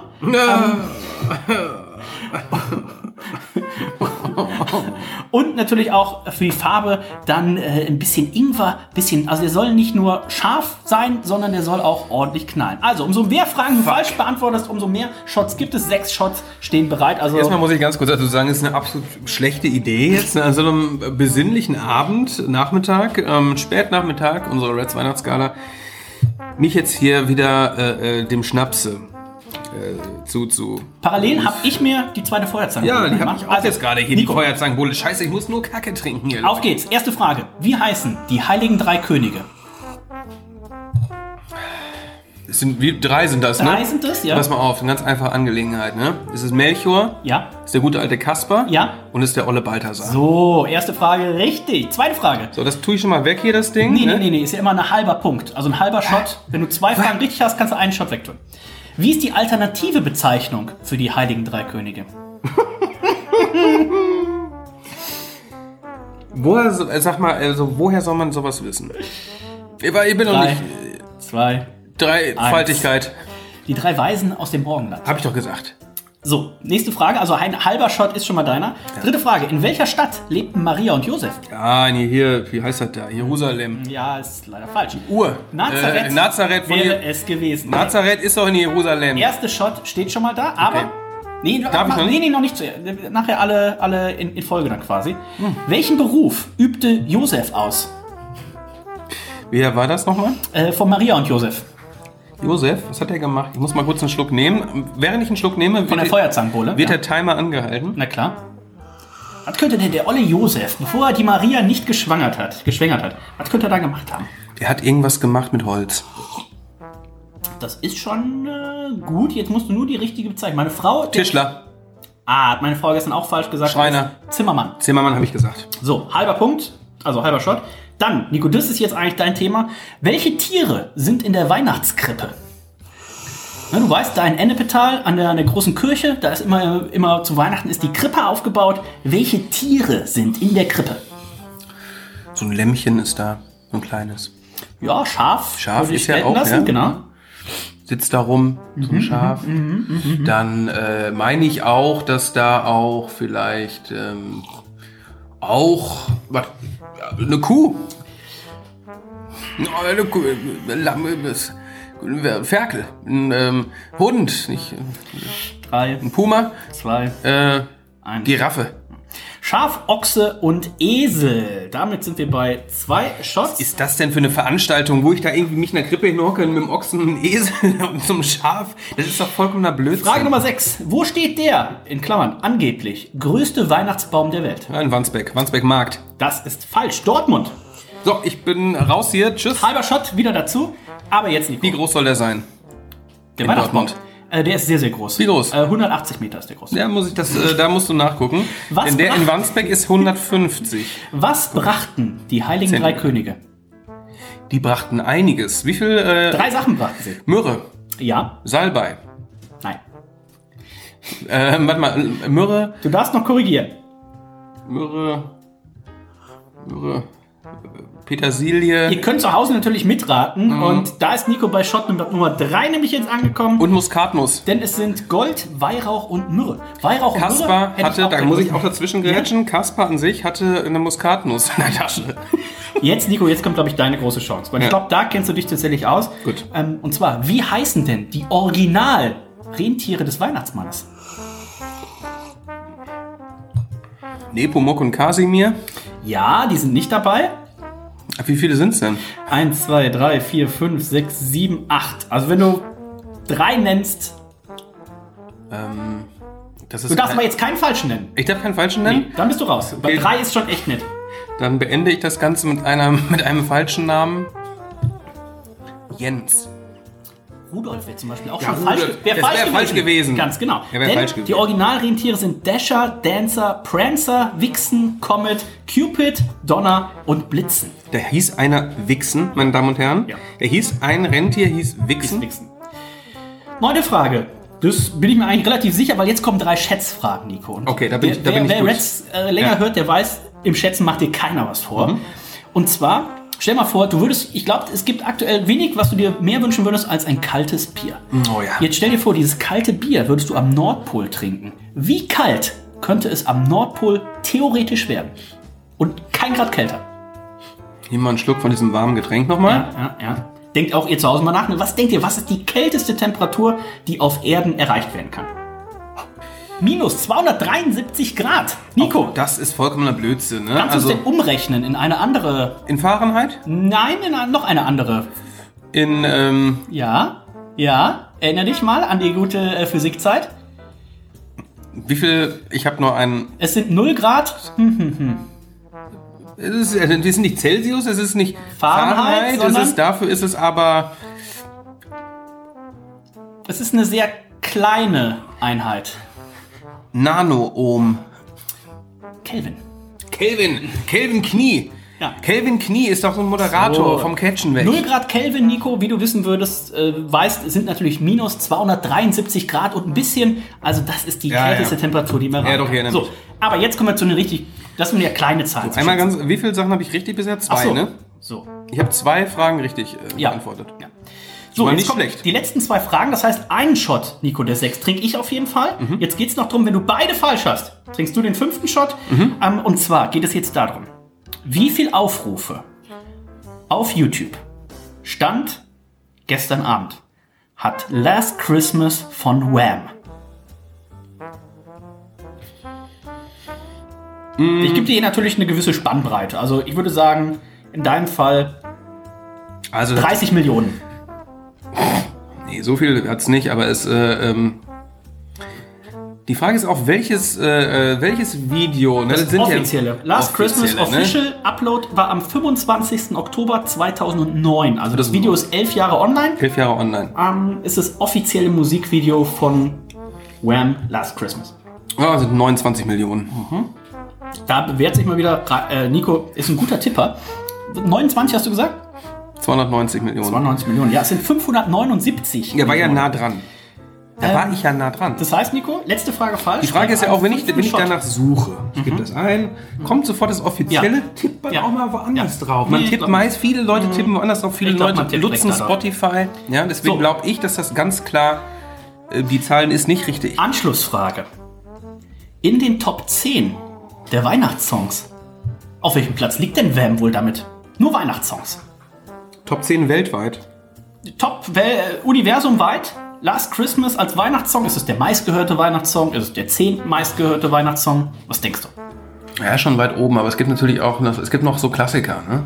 und natürlich auch für die Farbe dann ein bisschen Ingwer, also der soll nicht nur scharf sein, sondern der soll auch ordentlich knallen. Also umso mehr Fragen du falsch beantwortest, umso mehr Shots gibt es. 6 Shots stehen bereit. Also erstmal muss ich ganz kurz dazu sagen, es ist eine absolut schlechte Idee jetzt an so einem besinnlichen Abend, Nachmittag, Spätnachmittag, unsere Reds Weihnachtsgala, mich jetzt hier wieder dem Schnapse zu. Parallel habe ich mir die zweite Feuerzangenbowle gemacht. Ja, die habe ich auch jetzt gerade hier, Nico. Die Feuerzangenbowle. Scheiße, ich muss nur Kacke trinken hier. Auf geht's. Erste Frage. Wie heißen die heiligen 3 Könige? Drei sind das, ne? 3 sind das, ja. Pass mal auf, eine ganz einfache Angelegenheit, ne? Es ist Melchior, ja. Ist der gute alte Kasper, ja. Und ist der olle Balthasar. So, erste Frage richtig. Zweite Frage. So, das tue ich schon mal weg hier, das Ding. Nee, ist ja immer ein halber Punkt. Also ein halber Shot. Wenn du 2 Fragen richtig hast, kannst du einen Shot wegtun. Wie ist die alternative Bezeichnung für die heiligen 3 Könige? Woher soll man sowas wissen? Ich bin noch nicht... 2, 3-Faltigkeit. Die 3 Weisen aus dem Morgenland. Hab ich doch gesagt. So, nächste Frage. Also ein halber Shot ist schon mal deiner. Ja. Dritte Frage. In welcher Stadt lebten Maria und Josef? Ja, hier, wie heißt das da? Jerusalem. Ja, ist leider falsch. Nazareth wäre es gewesen. Nazareth ist doch in Jerusalem. Erste Shot steht schon mal da, aber... Okay. Nee, noch nicht zuerst. Nachher alle in Folge dann quasi. Welchen Beruf übte Josef aus? Wer war das nochmal? Von Maria und Josef. Josef, was hat er gemacht? Ich muss mal kurz einen Schluck nehmen. Während ich einen Schluck nehme, von der Feuerzangenbowle, wird der Timer angehalten. Na klar. Was könnte denn der olle Josef, bevor er die Maria nicht geschwängert hat, was könnte er da gemacht haben? Der hat irgendwas gemacht mit Holz. Das ist schon gut. Jetzt musst du nur die richtige Bezeichnung. Meine Frau... Tischler. Hat meine Frau gestern auch falsch gesagt. Schreiner. Zimmermann. Zimmermann habe ich gesagt. So, halber Punkt, also halber Shot. Dann, Nico, das ist jetzt eigentlich dein Thema. Welche Tiere sind in der Weihnachtskrippe? Na, du weißt, da in Ennepetal an der großen Kirche, da ist immer zu Weihnachten ist die Krippe aufgebaut. Welche Tiere sind in der Krippe? So ein Lämmchen ist da, so ein kleines. Ja, Schaf. Schaf ist ja auch, lassen, ja. Genau. Sitzt da rum, so ein Schaf. Dann meine ich auch, dass da auch vielleicht eine Kuh. Eine Kuh, Ferkel, ein Hund, nicht 3, ein Puma. 2, Giraffe. Schaf, Ochse und Esel. Damit sind wir bei 2 Shots. Was ist das denn für eine Veranstaltung, wo ich da irgendwie mich in der Krippe hinhocke mit dem Ochsen, einem Esel und so einem Schaf? Das ist doch vollkommener Blödsinn. Frage Nummer 6. Wo steht der, in Klammern, angeblich, größte Weihnachtsbaum der Welt? Ja, in Wandsbek. Wandsbek Markt. Das ist falsch. Dortmund. So, ich bin raus hier. Tschüss. Halber Shot, wieder dazu. Aber jetzt, Nico. Wie groß soll der sein? Der in Weihnachtsbaum. Dortmund? Der ist sehr, sehr groß. Wie groß? 180 Meter ist der groß. Da musst du nachgucken. Denn der in Wandsbek ist 150. Was brachten die Heiligen 3 Könige? Die brachten einiges. Wie viel? 3 Sachen brachten sie. Myrrhe. Ja. Salbei. Nein. Warte mal. Myrrhe. Du darfst noch korrigieren. Myrrhe. Petersilie. Ihr könnt zu Hause natürlich mitraten. Und da ist Nico bei Shot Nummer 3 nämlich jetzt angekommen. Und Muskatnuss. Denn es sind Gold, Weihrauch und Myrrhe. Weihrauch und Kaspar Myrrhe hatte, da muss ich auch dazwischen grätschen, Kaspar an sich hatte eine Muskatnuss in der Tasche. Jetzt, Nico, jetzt kommt, glaube ich, deine große Chance. Weil ich glaube, da kennst du dich tatsächlich aus. Gut. Und zwar, wie heißen denn die Original-Rentiere des Weihnachtsmannes? Nepomuk und Kasimir. Ja, die sind nicht dabei. Wie viele sind es denn? 1, 2, 3, 4, 5, 6, 7, 8. Also wenn du 3 nennst, Das ist du darfst aber jetzt keinen falschen nennen. Ich darf keinen falschen nennen? Nee, dann bist du raus. Bei 3 ist schon echt nett. Dann beende ich das Ganze mit einem falschen Namen. Jens. Rudolf wäre zum Beispiel auch Ja, schon Rudolf. falsch. Das wär falsch gewesen. Ganz genau. Ja, wär Denn falsch gewesen. die Originalrentiere sind Dasher, Dancer, Prancer, Vixen, Comet, Cupid, Donner und Blitzen. Da hieß einer Vixen, meine Damen und Herren. Ja. Ein Rentier hieß Vixen. Vixen. 9. Frage. Das bin ich mir eigentlich relativ sicher, weil jetzt kommen 3 Schätzfragen, Nico. Und Okay, da bin ich wer gut. Reds länger hört, der weiß, im Schätzen macht dir keiner was vor. Und zwar, stell mal vor, ich glaube, es gibt aktuell wenig, was du dir mehr wünschen würdest als ein kaltes Bier. Oh ja. Jetzt stell dir vor, dieses kalte Bier würdest du am Nordpol trinken. Wie kalt könnte es am Nordpol theoretisch werden? Und kein Grad kälter. Hier mal einen Schluck von diesem warmen Getränk nochmal. Ja. Denkt auch ihr zu Hause mal nach. Was denkt ihr, was ist die kälteste Temperatur, die auf Erden erreicht werden kann? Minus 273 Grad. Nico, Das ist vollkommener Blödsinn, ne? kannst du es denn umrechnen in eine andere... in Fahrenheit? Nein, noch eine andere. Ja. Erinnere dich mal an die gute Physikzeit. Wie viel? Ich habe nur einen. Es sind 0 Grad. Das ist nicht Celsius, es ist nicht Fahrenheit, sondern- dafür ist es aber. Es ist eine sehr kleine Einheit. Nano-Ohm. Kelvin. Kelvin Knie. Ja. Kelvin Knie ist doch so ein Moderator So. vom Catchen weg. 0 Grad Kelvin, Nico, wie du wissen würdest, sind natürlich minus 273 Grad und ein bisschen, also das ist die kälteste Temperatur, die wir Ja, doch, ich erinnere So, mich. aber jetzt kommen wir zu einer das sind ja kleine Zahlen. Einmal ganz, wie viele Sachen habe ich richtig bisher? 2, Ach so. ne? So. Ich habe 2 Fragen richtig Ja. beantwortet. Ja. So, War jetzt nicht kommen schlecht. die letzten 2 Fragen, das heißt, einen Shot, Nico, der 6, trinke ich auf jeden Fall. Jetzt geht es noch darum, wenn du beide falsch hast, trinkst du den 5. Shot. Und zwar geht es jetzt darum, wie viel Aufrufe auf YouTube Stand gestern Abend hat Last Christmas von Wham. Ich gebe dir hier natürlich eine gewisse Spannbreite. Also ich würde sagen, in deinem Fall Also 30 Millionen. Nee, so viel hat's nicht, aber die Frage ist auch, welches Video, ne? Das sind offizielle. Last Christmas ne? Official Upload war am 25. Oktober 2009. Also das Video ist 11 Jahre online. 11 Jahre online. Ist das offizielle Musikvideo von Wham! Last Christmas. Ja, sind 29 Millionen. Da bewährt sich mal wieder, Nico ist ein guter Tipper. 29 hast du gesagt? 290 Millionen. 92 Millionen. Ja, es sind 579. Ja, war ja Millionen. nah dran. Da war ich ja nah dran. Das heißt, Nico, letzte Frage falsch. Die Frage ist ja auch, wenn ich Shot. danach suche, ich gebe das ein, kommt sofort das Offizielle, Ja. tippt man Ja. auch mal woanders Ja. drauf. Man Nee, ich tippt glaub meist, viele Leute tippen woanders drauf, viele Ich glaub, man Leute tippt nutzen direkt da drauf. Spotify. Ja, deswegen So. glaube ich, dass das ganz klar, die Zahlen ist nicht richtig. Anschlussfrage. In den Top 10 der Weihnachtssongs, auf welchem Platz liegt denn Wham wohl damit? Nur Weihnachtssongs. Top 10 weltweit. Top universumweit Last Christmas als Weihnachtssong? Ist es der meistgehörte Weihnachtssong? Ist es der 10. meistgehörte Weihnachtssong? Was denkst du? Ja, schon weit oben, aber es gibt natürlich auch noch, es gibt noch so Klassiker, ne?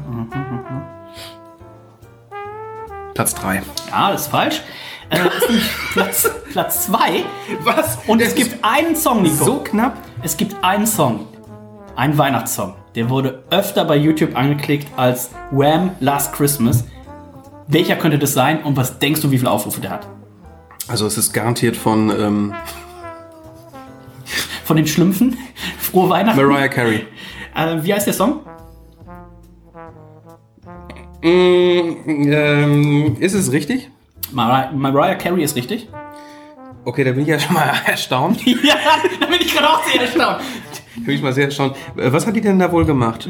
Platz 3. Ja, das ist falsch. Ist nämlich Platz 2. Was? Und es gibt einen Song, Nico. So knapp? Es gibt einen Song. Einen Weihnachtssong. Der wurde öfter bei YouTube angeklickt als Wham! Last Christmas. Welcher könnte das sein und was denkst du, wie viele Aufrufe der hat? Also es ist garantiert von Von den Schlümpfen? Frohe Weihnachten? Mariah Carey. Wie heißt der Song? Ist es richtig? Mariah Carey ist richtig. Okay, da bin ich ja schon mal erstaunt. Ja, da bin ich gerade auch sehr erstaunt. Bin ich mal sehr erstaunt. Was hat die denn da wohl gemacht?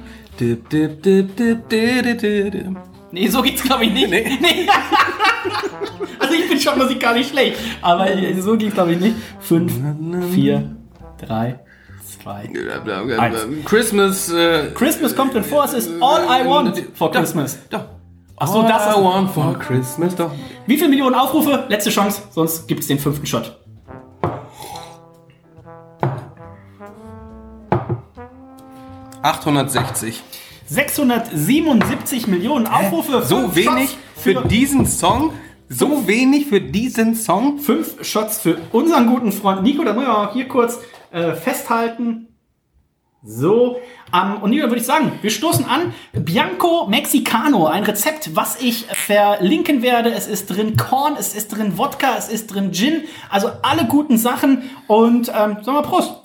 Nee, so geht's glaube ich nicht. Nee. Also ich bin schon musikalisch schlecht, aber so geht's glaube ich nicht. 5, 4, 3, 2, 1. Christmas. Christmas kommt drin vor, es ist All I Want for Christmas. Doch. Achso, das All I ist... want for Christmas, doch. Wie viele Millionen Aufrufe? Letzte Chance, sonst gibt's den 5. Shot. $860. 677 Millionen Aufrufe. So 5 wenig Shots für diesen Song? So wenig für diesen Song? 5 Shots für unseren guten Freund Nico. Da muss ich auch hier kurz festhalten. So. Und Nico, würde ich sagen, wir stoßen an. Bianco Mexicano, ein Rezept, was ich verlinken werde. Es ist drin Korn, es ist drin Wodka, es ist drin Gin. Also alle guten Sachen. Und sagen wir Prost.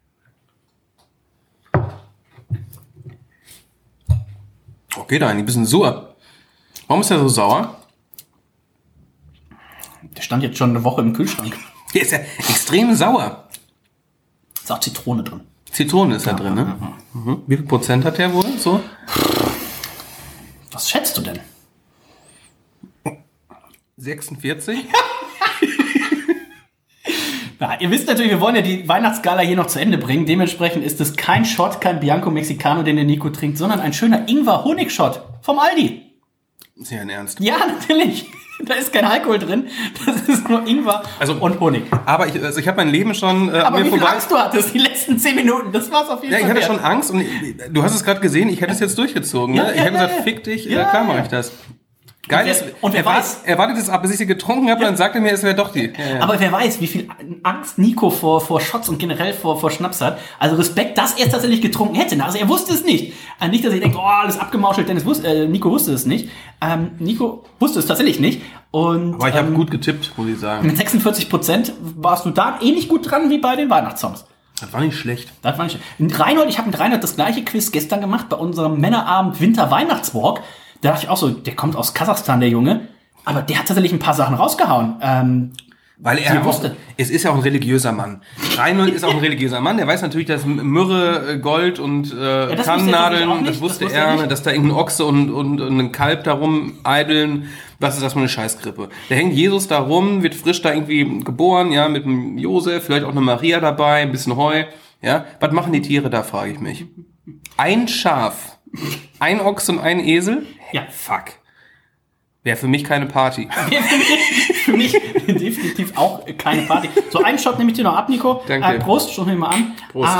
Okay, da ein bisschen sauer. Warum ist der so sauer? Der stand jetzt schon eine Woche im Kühlschrank. Der ist ja extrem sauer. Ist auch Zitrone drin. Zitrone ist da drin, ne? Mhm. Wie viel Prozent hat der wohl? So? Was schätzt du denn? 46? Ja, ihr wisst natürlich, wir wollen ja die Weihnachtsgala hier noch zu Ende bringen. Dementsprechend ist es kein Shot, kein Bianco Mexicano, den der Nico trinkt, sondern ein schöner Ingwer-Honig-Shot vom Aldi. Ist ja ein Ernst. Ja, natürlich. Da ist kein Alkohol drin. Das ist nur Ingwer und Honig. Aber ich habe mein Leben schon aber wie viel Angst du hattest die letzten 10 Minuten, das war's auf jeden Fall. Ja, ich hatte wert. schon Angst und du hast es gerade gesehen, ich hätte es jetzt durchgezogen. Ne? Ich habe gesagt, fick dich, klar mache ich das. Geil ist, und wer weiß, er wartet es ab, bis ich sie getrunken habe, dann sagt er mir, es wäre doch die. Ja. Aber wer weiß, wie viel Angst Nico vor Shots und generell vor Schnaps hat. Also Respekt, dass er es tatsächlich getrunken hätte. Also er wusste es nicht. Nicht, dass ich denke, oh, alles abgemauschelt, denn Nico wusste es nicht. Nico wusste es tatsächlich nicht. Und, aber ich habe gut getippt, muss ich sagen. Mit 46% warst du da ähnlich gut dran wie bei den Weihnachtssongs. Das war nicht schlecht. Das war nicht schlecht. Ich habe mit Reinhold das gleiche Quiz gestern gemacht bei unserem Männerabend Winter-Weihnachtswalk. Da dachte ich auch so, der kommt aus Kasachstan, der Junge. Aber der hat tatsächlich ein paar Sachen rausgehauen. Weil er wusste. Es ist ja auch ein religiöser Mann. Reinhold ist auch ein religiöser Mann. Der weiß natürlich, dass Myrrhe, Gold und Tannennadeln, das wusste er, dass da irgendein Ochse und ein Kalb da rumeideln. Was ist das für eine Scheißgrippe? Da hängt Jesus da rum, wird frisch da irgendwie geboren, ja, mit einem Josef, vielleicht auch eine Maria dabei, ein bisschen Heu. Ja, was machen die Tiere da, frage ich mich. Ein Schaf, ein Ochs und ein Esel? Ja. Fuck. Wäre für mich keine Party. Für mich definitiv auch keine Party. So, einen Shot nehme ich dir noch ab, Nico. Danke. Prost, schon mal an. Prost.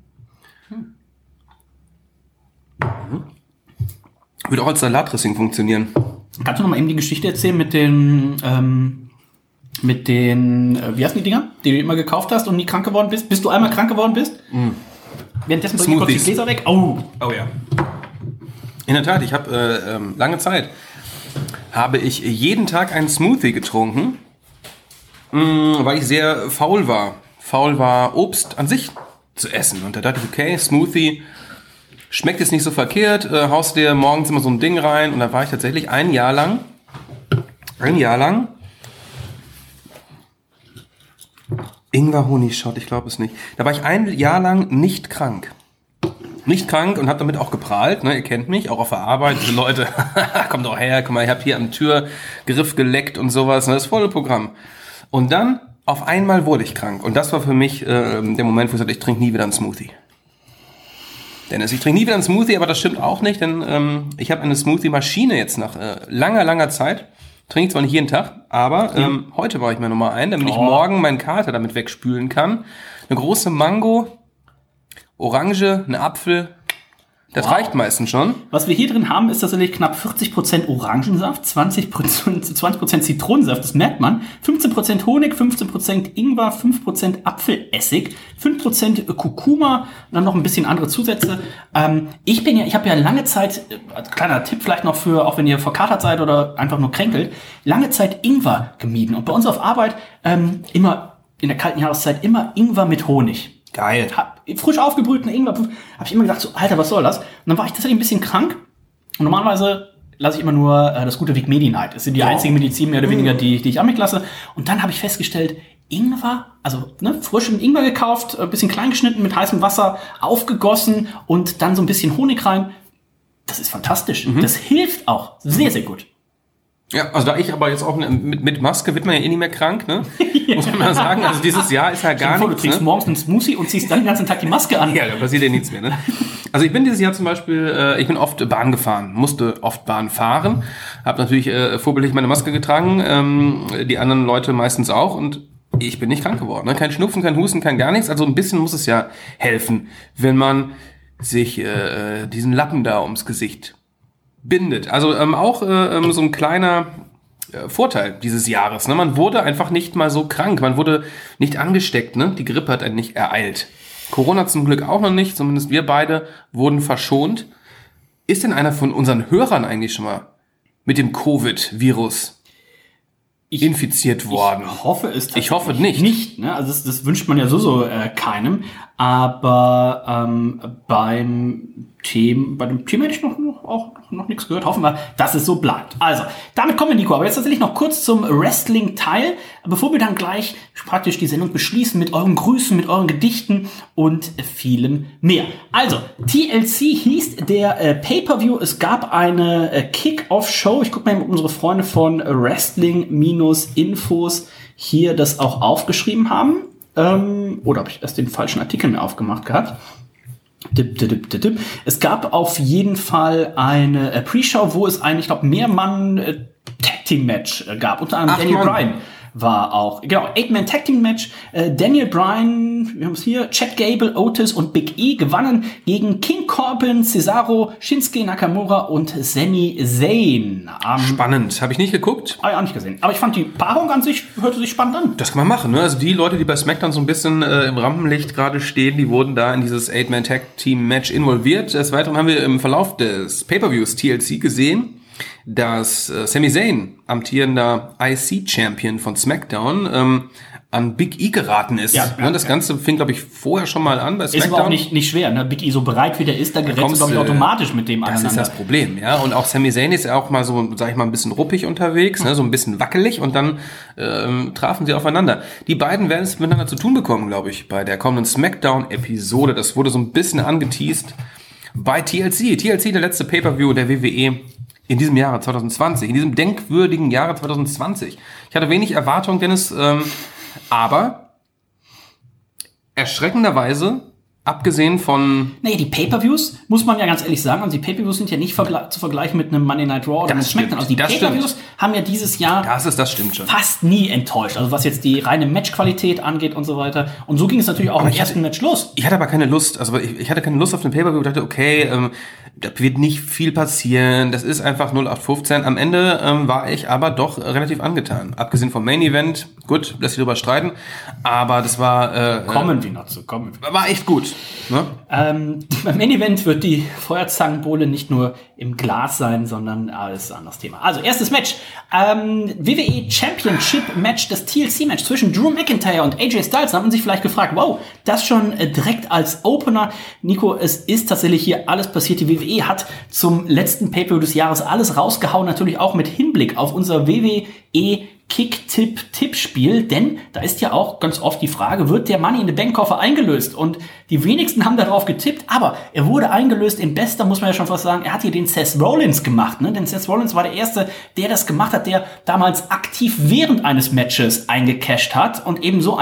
Würde auch als Salatdressing funktionieren. Kannst du noch mal eben die Geschichte erzählen mit den, wie heißen die Dinger, die du immer gekauft hast und nie krank geworden bist? Bis du einmal krank geworden bist? Währenddessen bringe ich kurz die Gläser weg. Oh ja. In der Tat, ich habe lange Zeit habe ich jeden Tag einen Smoothie getrunken, weil ich sehr faul war. Faul war, Obst an sich zu essen. Und da dachte ich, okay, Smoothie schmeckt jetzt nicht so verkehrt, haust dir morgens immer so ein Ding rein. Und da war ich tatsächlich ein Jahr lang Ingwer-Honig-Shot, ich glaube es nicht. Da war ich ein Jahr lang nicht krank. Nicht krank und habe damit auch geprahlt, ne? Ihr kennt mich, auch auf der Arbeit. Diese Leute, kommt doch her, guck mal, ich habe hier am Türgriff geleckt und sowas, ne? Das volle Programm. Und dann, auf einmal wurde ich krank. Und das war für mich der Moment, wo ich sagte, ich trinke nie wieder einen Smoothie. Dennis, ich trinke nie wieder einen Smoothie, aber das stimmt auch nicht, denn ich habe eine Smoothie-Maschine jetzt nach langer Zeit. Trinke ich zwar nicht jeden Tag, aber heute mache ich mir nochmal ein, damit ich morgen meinen Kater damit wegspülen kann. Eine große Mango, Orange, ein Apfel. Das reicht meistens schon. Was wir hier drin haben, ist tatsächlich knapp 40% Orangensaft, 20% Zitronensaft, das merkt man, 15% Honig, 15% Ingwer, 5% Apfelessig, 5% Kurkuma, dann noch ein bisschen andere Zusätze. Ich habe ja lange Zeit, kleiner Tipp vielleicht noch für, auch wenn ihr verkatert seid oder einfach nur kränkelt, lange Zeit Ingwer gemieden. Und bei uns auf Arbeit immer in der kalten Jahreszeit immer Ingwer mit Honig. Geil. Frisch aufgebrühten Ingwer, habe ich immer gedacht, so, Alter, was soll das? Und dann war ich tatsächlich ein bisschen krank. Und normalerweise lasse ich immer nur das gute Vic Medi-Night. Das sind die einzigen Medizin, mehr oder weniger, die ich an mich lasse. Und dann habe ich festgestellt, Ingwer, also frischen Ingwer gekauft, ein bisschen klein geschnitten, mit heißem Wasser aufgegossen und dann so ein bisschen Honig rein. Das ist fantastisch. Das hilft auch sehr, sehr gut. Ja, also da ich aber jetzt auch mit Maske wird man ja eh nicht mehr krank, ne? Muss man mal sagen. Also dieses Jahr ist ja gar nichts. Du trinkst morgens einen Smoothie und ziehst dann den ganzen Tag die Maske an. Ja, da passiert ja nichts mehr, ne? Also ich bin dieses Jahr zum Beispiel, ich bin oft Bahn gefahren, musste oft Bahn fahren, habe natürlich vorbildlich meine Maske getragen, die anderen Leute meistens auch und ich bin nicht krank geworden, ne? Kein Schnupfen, kein Husten, kein gar nichts. Also ein bisschen muss es ja helfen, wenn man sich diesen Lappen da ums Gesicht bindet. Also auch so ein kleiner Vorteil dieses Jahres. Ne? Man wurde einfach nicht mal so krank. Man wurde nicht angesteckt. Ne? Die Grippe hat einen nicht ereilt. Corona zum Glück auch noch nicht. Zumindest wir beide wurden verschont. Ist denn einer von unseren Hörern eigentlich schon mal mit dem Covid-Virus infiziert worden? Ich hoffe es. Ich hoffe nicht. Ne? Also das wünscht man ja so keinem. Aber beim Thema hätte ich noch nichts gehört. Hoffen wir, dass es so bleibt. Also, damit kommen wir, Nico. Aber jetzt tatsächlich noch kurz zum Wrestling-Teil, bevor wir dann gleich praktisch die Sendung beschließen mit euren Grüßen, mit euren Gedichten und vielem mehr. Also, TLC hieß der Pay-Per-View. Es gab eine Kick-Off-Show. Ich gucke mal, ob unsere Freunde von Wrestling-Infos hier das auch aufgeschrieben haben. Oder habe ich erst den falschen Artikel mir aufgemacht gehabt? Es gab auf jeden Fall eine Pre-Show, wo es ein, ich glaube, Mehrmann-Tag-Team-Match gab. Unter anderem Daniel Bryan war auch, genau, 8-Man-Tag-Team-Match. Daniel Bryan, wir haben es hier, Chad Gable, Otis und Big E gewannen gegen King Corbin, Cesaro, Shinsuke Nakamura und Sami Zayn. Spannend. Habe ich nicht geguckt. Auch nicht gesehen. Aber ich fand die Paarung an sich, hörte sich spannend an. Das kann man machen. Ne? Also die Leute, die bei SmackDown so ein bisschen im Rampenlicht gerade stehen, die wurden da in dieses 8-Man-Tag-Team-Match involviert. Des Weiteren haben wir im Verlauf des Pay-Per-Views TLC gesehen, dass Sami Zayn, amtierender IC-Champion von SmackDown, an Big E geraten ist. Das Ganze fing, glaube ich, vorher schon mal an bei SmackDown. Ist aber auch nicht schwer. Ne? Big E so bereit wie der ist, da gerätst du, glaube ich, automatisch mit dem aneinander. Das ist das Problem, ja. Und auch Sami Zayn ist ja auch mal so, sag ich mal, ein bisschen ruppig unterwegs, ne? So ein bisschen wackelig und dann trafen sie aufeinander. Die beiden werden es miteinander zu tun bekommen, glaube ich, bei der kommenden SmackDown-Episode. Das wurde so ein bisschen angeteased bei TLC. TLC, der letzte Pay-Per-View der WWE in diesem Jahre 2020, in diesem denkwürdigen Jahre 2020. Ich hatte wenig Erwartung, Dennis, aber erschreckenderweise, abgesehen von... Nee, die Pay-Per-Views, muss man ja ganz ehrlich sagen, also die Pay-Per-Views sind ja nicht zu vergleichen mit einem Monday Night Raw oder einem SmackDown. Also die Pay-Per-Views haben ja dieses Jahr das stimmt schon. Fast nie enttäuscht. Also was jetzt die reine Matchqualität angeht und so weiter. Und so ging es natürlich auch im ersten Match los. Ich hatte aber keine Lust, also ich hatte keine Lust auf den Pay-Per-View. Ich dachte, okay, da wird nicht viel passieren. Das ist einfach 0815. Am Ende war ich aber doch relativ angetan. Abgesehen vom Main Event, gut, lass dich drüber streiten. Aber das war... kommen wir noch zu. War echt gut. Ne? Beim Main Event wird die Feuerzangenbowle nicht nur im Glas sein, sondern alles ein anderes Thema. Also, erstes Match. WWE Championship Match, das TLC Match zwischen Drew McIntyre und AJ Styles. Da hat man sich vielleicht gefragt, wow, das schon direkt als Opener. Nico, es ist tatsächlich hier alles passiert. Die WWE hat zum letzten Pay-Per-View des Jahres alles rausgehauen, natürlich auch mit Hinblick auf unser WWE Kick-Tipp-Tippspiel, denn da ist ja auch ganz oft die Frage, wird der Money in the Bank Koffer eingelöst? Und die wenigsten haben darauf getippt, aber er wurde eingelöst in bester, muss man ja schon fast sagen, er hat hier den Seth Rollins gemacht, ne? Denn Seth Rollins war der Erste, der das gemacht hat, der damals aktiv während eines Matches eingecasht hat und eben so ein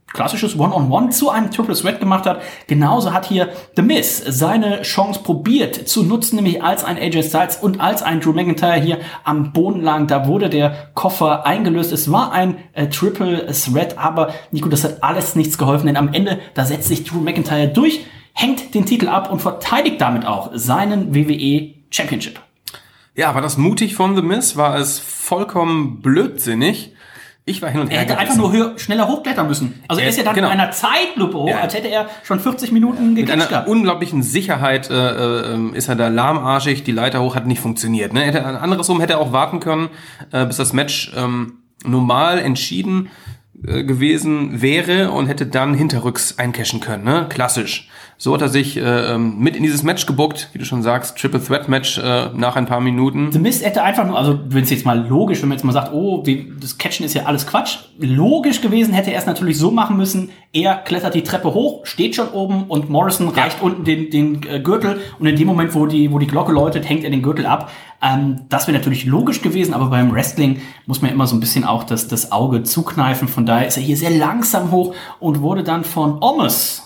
klassisches One-on-One zu einem Triple Threat gemacht hat. Genauso hat hier The Miz seine Chance probiert zu nutzen, nämlich als ein AJ Styles und als ein Drew McIntyre hier am Boden lagen. Da wurde der Koffer eingelöst. Es war ein Triple Threat, aber Nico, das hat alles nichts geholfen, denn am Ende, da setzt sich Drew McIntyre durch, hängt den Titel ab und verteidigt damit auch seinen WWE Championship. Ja, war das mutig von The Miz? War es vollkommen blödsinnig? Ich war hin und her. Er hätte einfach nur schneller hochklettern müssen. Also er ist ja dann in einer Zeitlupe hoch, als hätte er schon 40 Minuten mit einer gehabt. unglaublichen Sicherheit ist er da lahmarschig, die Leiter hoch hat nicht funktioniert. Ne? Hätte er auch warten können, bis das Match normal entschieden gewesen wäre und hätte dann hinterrücks eincashen können. Ne? Klassisch. So hat er sich mit in dieses Match gebuckt, wie du schon sagst, Triple Threat Match nach ein paar Minuten. The Miz hätte einfach nur, also wenn es jetzt mal logisch, wenn man jetzt mal sagt, das Catchen ist ja alles Quatsch, logisch gewesen, hätte er es natürlich so machen müssen, er klettert die Treppe hoch, steht schon oben und Morrison reicht unten den Gürtel und in dem Moment, wo die Glocke läutet, hängt er den Gürtel ab. Das wäre natürlich logisch gewesen, aber beim Wrestling muss man immer so ein bisschen auch das Auge zukneifen, von daher ist er hier sehr langsam hoch und wurde dann von Omos,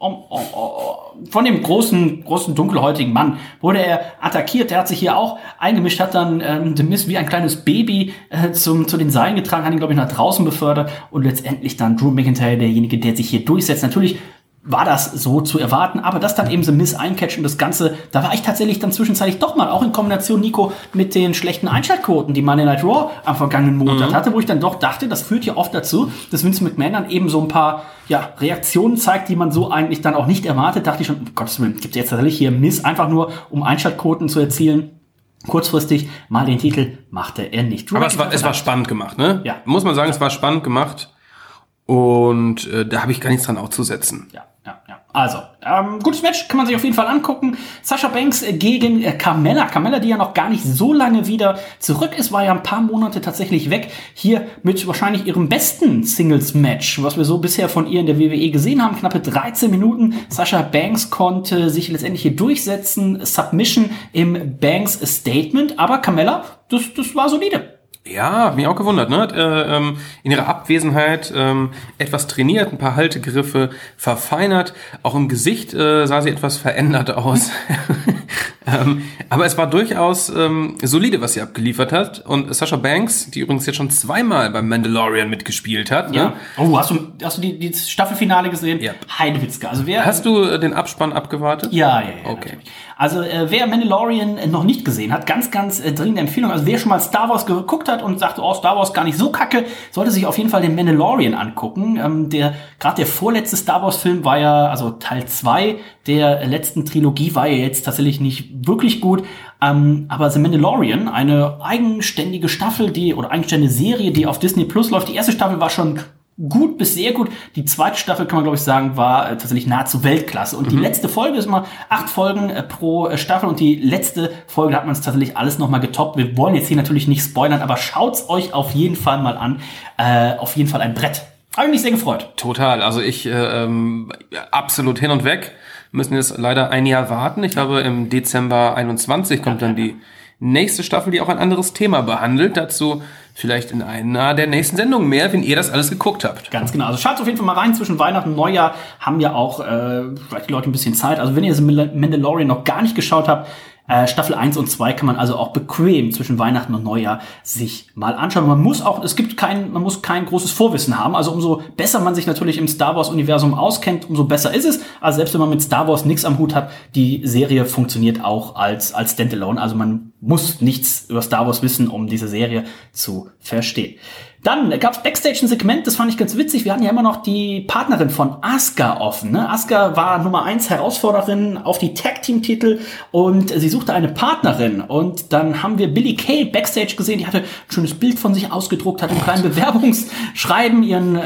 von dem großen dunkelhäutigen Mann wurde er attackiert. Der hat sich hier auch eingemischt, hat dann The Miz wie ein kleines Baby zu den Seilen getragen, hat ihn, glaube ich, nach draußen befördert und letztendlich dann Drew McIntyre derjenige, der sich hier durchsetzt. Natürlich war das so zu erwarten, aber dass dann eben The Miz eincatcht und das Ganze, da war ich tatsächlich dann zwischenzeitlich doch mal, auch in Kombination, Nico, mit den schlechten Einschaltquoten, die Monday Night Raw am vergangenen Montag hatte, wo ich dann doch dachte, das führt ja oft dazu, dass Vince McMahon dann eben so ein paar Reaktionen zeigt, die man so eigentlich dann auch nicht erwartet. Dachte ich schon, um Gottes Willen, gibt es jetzt tatsächlich hier Miz einfach nur, um Einschaltquoten zu erzielen. Kurzfristig mal den Titel machte er nicht. Aber es war spannend gemacht, ne? Ja. Muss man sagen, es war spannend gemacht. Und da habe ich gar nichts dran aufzusetzen. Ja. Also, gutes Match, kann man sich auf jeden Fall angucken. Sasha Banks gegen Carmella. Carmella, die ja noch gar nicht so lange wieder zurück ist, war ja ein paar Monate tatsächlich weg. Hier mit wahrscheinlich ihrem besten Singles-Match, was wir so bisher von ihr in der WWE gesehen haben. Knappe 13 Minuten. Sasha Banks konnte sich letztendlich hier durchsetzen. Submission im Banks Statement. Aber Carmella, das war solide. Ja, mich auch gewundert, ne? Hat, in ihrer Abwesenheit etwas trainiert, ein paar Haltegriffe verfeinert. Auch im Gesicht sah sie etwas verändert aus. Aber es war durchaus solide, was sie abgeliefert hat. Und Sasha Banks, die übrigens jetzt schon zweimal beim Mandalorian mitgespielt hat. Ja. Ne? Oh, hast du die Staffelfinale gesehen? Ja. Heidewitzka. Also Hast du den Abspann abgewartet? Ja. Okay. Natürlich. Also wer Mandalorian noch nicht gesehen hat, ganz dringende Empfehlung. Also wer schon mal Star Wars geguckt hat und sagte, Star Wars gar nicht so kacke, sollte sich auf jeden Fall den Mandalorian angucken. Gerade der vorletzte Star Wars Film war ja, also Teil 2 der letzten Trilogie war ja jetzt tatsächlich nicht wirklich gut. Aber The Mandalorian, eine eigenständige Staffel, eigenständige Serie, die auf Disney Plus läuft. Die erste Staffel war schon gut bis sehr gut. Die zweite Staffel, kann man glaube ich sagen, war tatsächlich nahezu Weltklasse. Und die letzte Folge ist immer 8 Folgen pro Staffel. Und die letzte Folge, da hat man es tatsächlich alles nochmal getoppt. Wir wollen jetzt hier natürlich nicht spoilern, aber schaut's euch auf jeden Fall mal an. Auf jeden Fall ein Brett. Habe mich sehr gefreut. Total. Also ich absolut hin und weg. Müssen jetzt leider ein Jahr warten. Ich glaube, im Dezember 21 kommt dann die nächste Staffel, die auch ein anderes Thema behandelt. Dazu vielleicht in einer der nächsten Sendungen mehr, wenn ihr das alles geguckt habt. Ganz genau. Also schaut auf jeden Fall mal rein. Zwischen Weihnachten und Neujahr haben ja auch vielleicht die Leute ein bisschen Zeit. Also wenn ihr The Mandalorian noch gar nicht geschaut habt, Staffel 1 und 2 kann man also auch bequem zwischen Weihnachten und Neujahr sich mal anschauen. Man muss kein großes Vorwissen haben. Also umso besser man sich natürlich im Star Wars Universum auskennt, umso besser ist es. Also selbst wenn man mit Star Wars nichts am Hut hat, die Serie funktioniert auch als Standalone. Also man muss nichts über Star Wars wissen, um diese Serie zu verstehen. Dann gab es Backstage ein Segment, das fand ich ganz witzig. Wir hatten ja immer noch die Partnerin von Asuka offen. Ne? Asuka war Nummer 1 Herausforderin auf die Tag-Team-Titel und sie suchte eine Partnerin. Und dann haben wir Billie Kay Backstage gesehen. Die hatte ein schönes Bild von sich ausgedruckt, hat ein kleines Bewerbungsschreiben,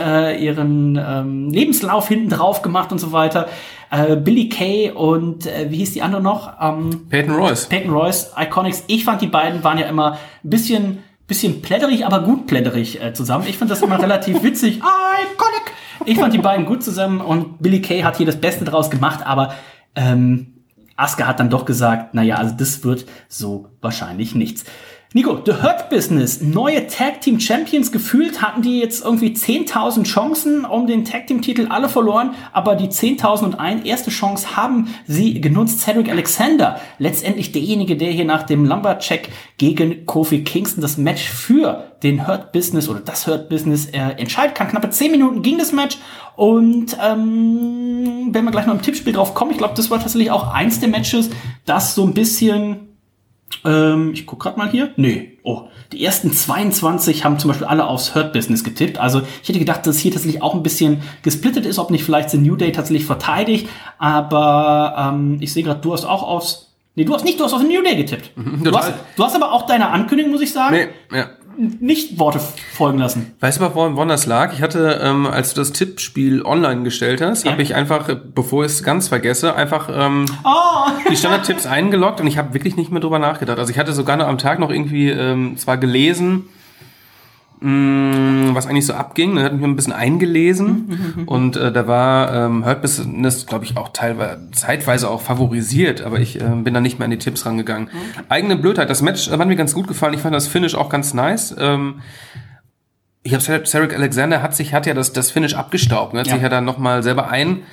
ihren Lebenslauf hinten drauf gemacht und so weiter. Billie Kay und wie hieß die andere noch? Peyton Royce, Iconics. Ich fand, die beiden waren ja immer ein bisschen plätterig, aber gut plätterig zusammen. Ich fand das immer relativ witzig. Iconic! Ich fand die beiden gut zusammen und Billie Kay hat hier das Beste draus gemacht, aber Asuka hat dann doch gesagt, naja, also das wird so wahrscheinlich nichts. Nico, The Hurt Business, neue Tag Team Champions, gefühlt hatten die jetzt irgendwie 10.000 Chancen um den Tag Team Titel, alle verloren, aber die 10.001 erste Chance haben sie genutzt. Cedric Alexander, letztendlich derjenige, der hier nach dem Lumberjack gegen Kofi Kingston das Match für den Hurt Business oder das Hurt Business entscheidet kann. Knappe 10 Minuten ging das Match und wenn wir gleich noch im Tippspiel drauf kommen, ich glaube, das war tatsächlich auch eins der Matches, das so ein bisschen ich guck gerade mal hier. Die ersten 22 haben zum Beispiel alle aufs Hurt Business getippt. Also ich hätte gedacht, dass hier tatsächlich auch ein bisschen gesplittet ist, ob nicht vielleicht The New Day tatsächlich verteidigt. Aber ich sehe gerade, du hast auch aufs... Nee, du hast auf The New Day getippt. Du hast aber auch deine Ankündigung, muss ich sagen, nicht Worte folgen lassen. Weißt du, woran das lag? Ich hatte, als du das Tippspiel online gestellt hast, habe ich einfach, bevor ich es ganz vergesse, einfach die Standardtipps eingeloggt und ich habe wirklich nicht mehr drüber nachgedacht. Also ich hatte sogar noch am Tag noch irgendwie zwar gelesen, was eigentlich so abging, dann hatte ich mir ein bisschen eingelesen und da war Hurt Business, glaube ich, auch zeitweise auch favorisiert, aber ich bin da nicht mehr an die Tipps rangegangen. Eigene Blödheit, das Match hat mir ganz gut gefallen, ich fand das Finish auch ganz nice. Ich habe Cedric Alexander hat ja das Finish abgestaubt, ne? Hat sich ja dann nochmal selber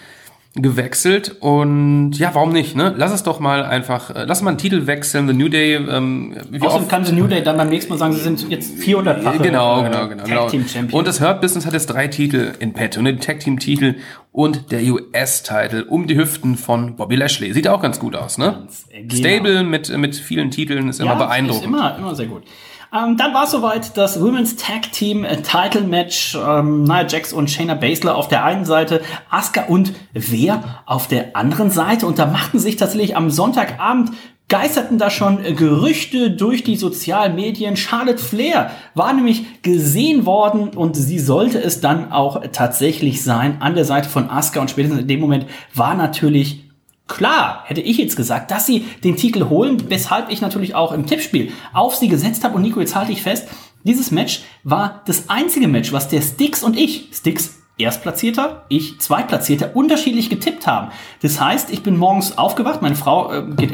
gewechselt und ja, warum nicht, ne? Lass mal einen Titel wechseln, The New Day. Außerdem kann The New Day dann beim nächsten Mal sagen, sie sind jetzt 400-fache genau. Tag Team Champion. Und das Hurt Business hat jetzt 3 Titel in petto, ne? Den Tag Team Titel und der US-Titel um die Hüften von Bobby Lashley. Sieht auch ganz gut aus, ne? Stable mit vielen Titeln ist immer beeindruckend. Ist immer sehr gut. Dann war es soweit, das Women's Tag Team Title Match, Nia Jax und Shayna Baszler auf der einen Seite, Asuka und Wer auf der anderen Seite. Und da machten sich tatsächlich am Sonntagabend geisterten da schon Gerüchte durch die sozialen Medien. Charlotte Flair war nämlich gesehen worden und sie sollte es dann auch tatsächlich sein an der Seite von Asuka. Und spätestens in dem Moment war natürlich klar, hätte ich jetzt gesagt, dass sie den Titel holen, weshalb ich natürlich auch im Tippspiel auf sie gesetzt habe. Und Nico, jetzt halte ich fest, dieses Match war das einzige Match, was der Styx und ich, Styx Erstplatzierter, ich Zweitplatzierter, unterschiedlich getippt haben. Das heißt, ich bin morgens aufgewacht, meine Frau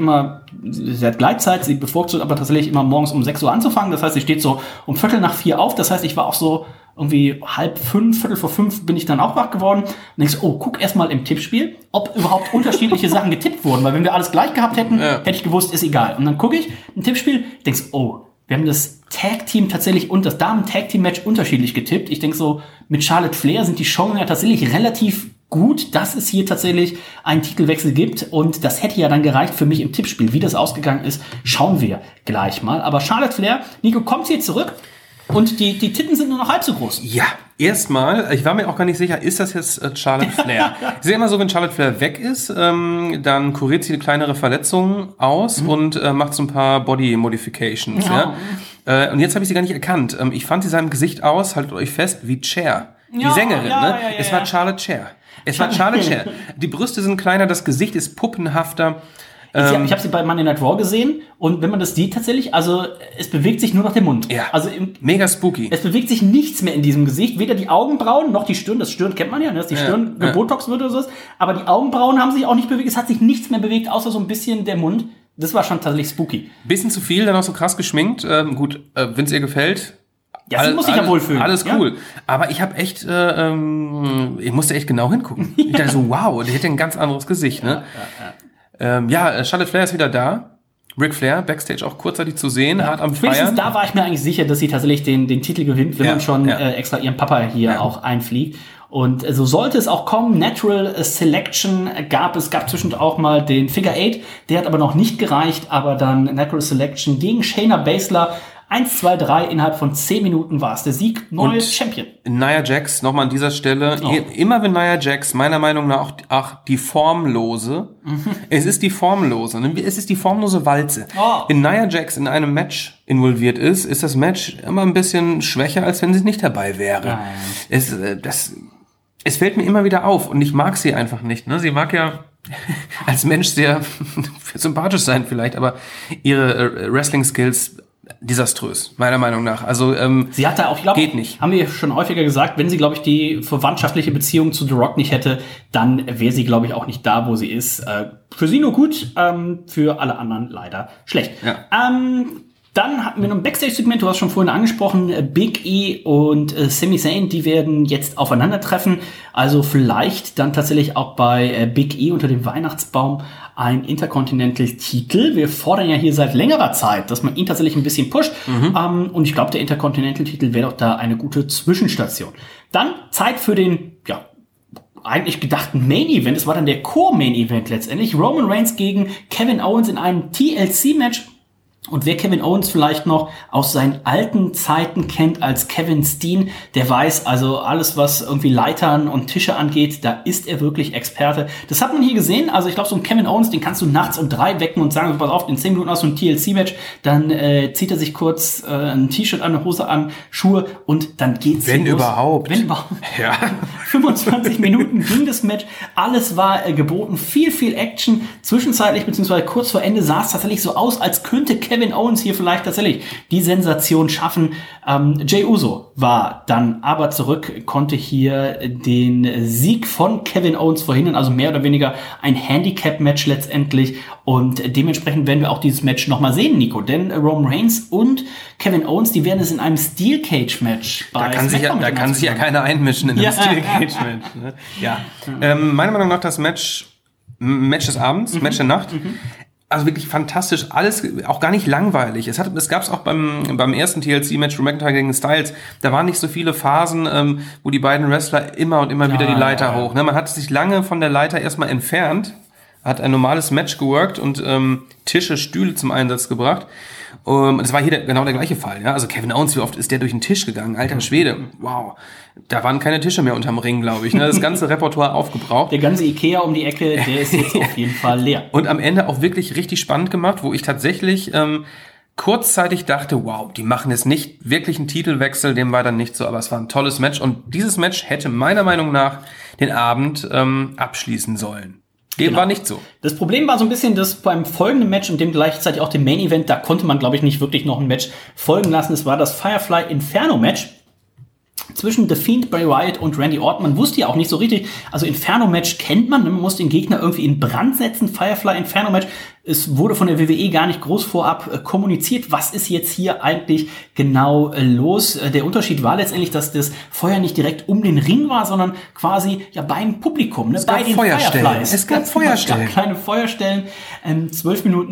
sie hat Gleitzeit, sie bevorzugt aber tatsächlich immer morgens um 6 Uhr anzufangen. Das heißt, sie steht so um 4:45 auf. Das heißt, ich war auch so irgendwie 4:30, 4:45 bin ich dann auch wach geworden und denkst, guck erst mal im Tippspiel, ob überhaupt unterschiedliche Sachen getippt wurden, weil wenn wir alles gleich gehabt hätten, hätte ich gewusst, ist egal. Und dann gucke ich im Tippspiel, denkst, wir haben das Tag-Team tatsächlich und das Damen-Tag-Team-Match unterschiedlich getippt. Ich denke so, mit Charlotte Flair sind die Chancen ja tatsächlich relativ gut, dass es hier tatsächlich einen Titelwechsel gibt. Und das hätte ja dann gereicht für mich im Tippspiel. Wie das ausgegangen ist, schauen wir gleich mal. Aber Charlotte Flair, Nico, kommt sie jetzt zurück? Und die Titten sind nur noch halb so groß. Ja, erstmal, ich war mir auch gar nicht sicher, ist das jetzt Charlotte Flair? Ich sehe immer so, wenn Charlotte Flair weg ist, dann kuriert sie kleinere Verletzungen aus und macht so ein paar Body Modifications. Ja. Und jetzt habe ich sie gar nicht erkannt. Ich fand sie sah im Gesicht aus, haltet euch fest, wie Cher. Die Sängerin, ne? Es war Charlotte Cher. Die Brüste sind kleiner, das Gesicht ist puppenhafter. Ich habe sie bei Monday Night Raw gesehen und wenn man das sieht tatsächlich, also es bewegt sich nur noch der Mund. Ja, also mega spooky. Es bewegt sich nichts mehr in diesem Gesicht, weder die Augenbrauen noch die Stirn. Das Stirn kennt man ja, ne? Dass die Stirn gebotox wird oder so. Aber die Augenbrauen haben sich auch nicht bewegt. Es hat sich nichts mehr bewegt, außer so ein bisschen der Mund. Das war schon tatsächlich spooky. Bisschen zu viel, dann auch so krass geschminkt. Gut, wenn es ihr gefällt. Ja, sie muss sich ja wohlfühlen. Alles cool. Ja. Aber ich habe echt, ich musste echt genau hingucken. Ich dachte so, wow, der hätte ein ganz anderes Gesicht, ne? Charlotte Flair ist wieder da. Ric Flair, Backstage auch kurzzeitig zu sehen, hart am Feiern. Da war ich mir eigentlich sicher, dass sie tatsächlich den Titel gewinnt, wenn man schon extra ihren Papa hier auch einfliegt. Und so sollte es auch kommen. Natural Selection gab zwischendurch auch mal den Figure 8. Der hat aber noch nicht gereicht, aber dann Natural Selection gegen Shayna Baszler. 1, 2, 3, innerhalb von 10 Minuten war es der Sieg, neue Champion. Nia Jax, nochmal an dieser Stelle, immer wenn Nia Jax, meiner Meinung nach auch die formlose, es ist die formlose Walze. Wenn Nia Jax in einem Match involviert ist das Match immer ein bisschen schwächer, als wenn sie nicht dabei wäre. Es fällt mir immer wieder auf und ich mag sie einfach nicht. Ne? Sie mag ja als Mensch sehr sympathisch sein vielleicht, aber ihre Wrestling-Skills desaströs, meiner Meinung nach. Also sie hatte auch, ich glaube, geht nicht. Haben wir schon häufiger gesagt, wenn sie, glaube ich, die verwandtschaftliche Beziehung zu The Rock nicht hätte, dann wäre sie, glaube ich, auch nicht da, wo sie ist. Für sie nur gut, für alle anderen leider schlecht. Ja. Dann hatten wir noch ein Backstage-Segment, du hast schon vorhin angesprochen, Big E und Sami Zayn, die werden jetzt aufeinandertreffen. Also vielleicht dann tatsächlich auch bei Big E unter dem Weihnachtsbaum ein Intercontinental-Titel. Wir fordern ja hier seit längerer Zeit, dass man ihn tatsächlich ein bisschen pusht. Und ich glaube, der Intercontinental-Titel wäre doch da eine gute Zwischenstation. Dann Zeit für den, eigentlich gedachten Main-Event. Es war dann der Core-Main-Event letztendlich. Roman Reigns gegen Kevin Owens in einem TLC-Match. Und wer Kevin Owens vielleicht noch aus seinen alten Zeiten kennt als Kevin Steen, der weiß also alles, was irgendwie Leitern und Tische angeht, da ist er wirklich Experte. Das hat man hier gesehen. Also ich glaube, so ein Kevin Owens, den kannst du nachts um 3 wecken und sagen, pass auf, in 10 Minuten aus so ein TLC-Match, dann zieht er sich kurz ein T-Shirt an, eine Hose an, Schuhe und dann geht's Wenn überhaupt. Wenn überhaupt. Ja. 25 Minuten ging das Match. Alles war geboten. Viel Action. Zwischenzeitlich, beziehungsweise kurz vor Ende sah es tatsächlich so aus, als könnte Kevin Owens hier vielleicht tatsächlich die Sensation schaffen. Jey Uso war dann aber zurück, konnte hier den Sieg von Kevin Owens verhindern, also mehr oder weniger ein Handicap-Match letztendlich. Und dementsprechend werden wir auch dieses Match nochmal sehen, Nico. Denn Roman Reigns und Kevin Owens, die werden es in einem Steel Cage-Match bei SmackDown. Da kann sich ja keiner einmischen in einem Steel Cage-Match. Ne? Ja. Meiner Meinung nach das Match des Abends, Match der Nacht. Also wirklich fantastisch, alles auch gar nicht langweilig. Es gab es auch beim ersten TLC-Match, Drew McIntyre gegen Styles, da waren nicht so viele Phasen, wo die beiden Wrestler immer und immer wieder die Leiter hoch. Ne? Man hat sich lange von der Leiter erstmal entfernt, hat ein normales Match geworkt und Tische, Stühle zum Einsatz gebracht. Das war hier genau der gleiche Fall. Ja? Also Kevin Owens, wie oft ist der durch den Tisch gegangen? Alter Schwede, wow. Da waren keine Tische mehr unterm Ring, glaube ich. Ne? Das ganze Repertoire aufgebraucht. Der ganze Ikea um die Ecke, der ist jetzt auf jeden Fall leer. Und am Ende auch wirklich richtig spannend gemacht, wo ich tatsächlich kurzzeitig dachte, wow, die machen jetzt nicht wirklich einen Titelwechsel, dem war dann nicht so, aber es war ein tolles Match. Und dieses Match hätte meiner Meinung nach den Abend abschließen sollen. Dem war nicht so. Das Problem war so ein bisschen, dass beim folgenden Match und dem gleichzeitig auch dem Main Event, da konnte man, glaube ich, nicht wirklich noch ein Match folgen lassen. Es war das Firefly Inferno Match zwischen The Fiend, Bray Wyatt und Randy Orton. Man wusste ja auch nicht so richtig, also Inferno-Match kennt man muss den Gegner irgendwie in Brand setzen. Firefly Inferno-Match, es wurde von der WWE gar nicht groß vorab kommuniziert, was ist jetzt hier eigentlich genau los. Der Unterschied war letztendlich, dass das Feuer nicht direkt um den Ring war, sondern quasi beim Publikum, ne? Bei den Fireflies. Es gab Feuerstellen. Es gab kleine Feuerstellen. 12 Minuten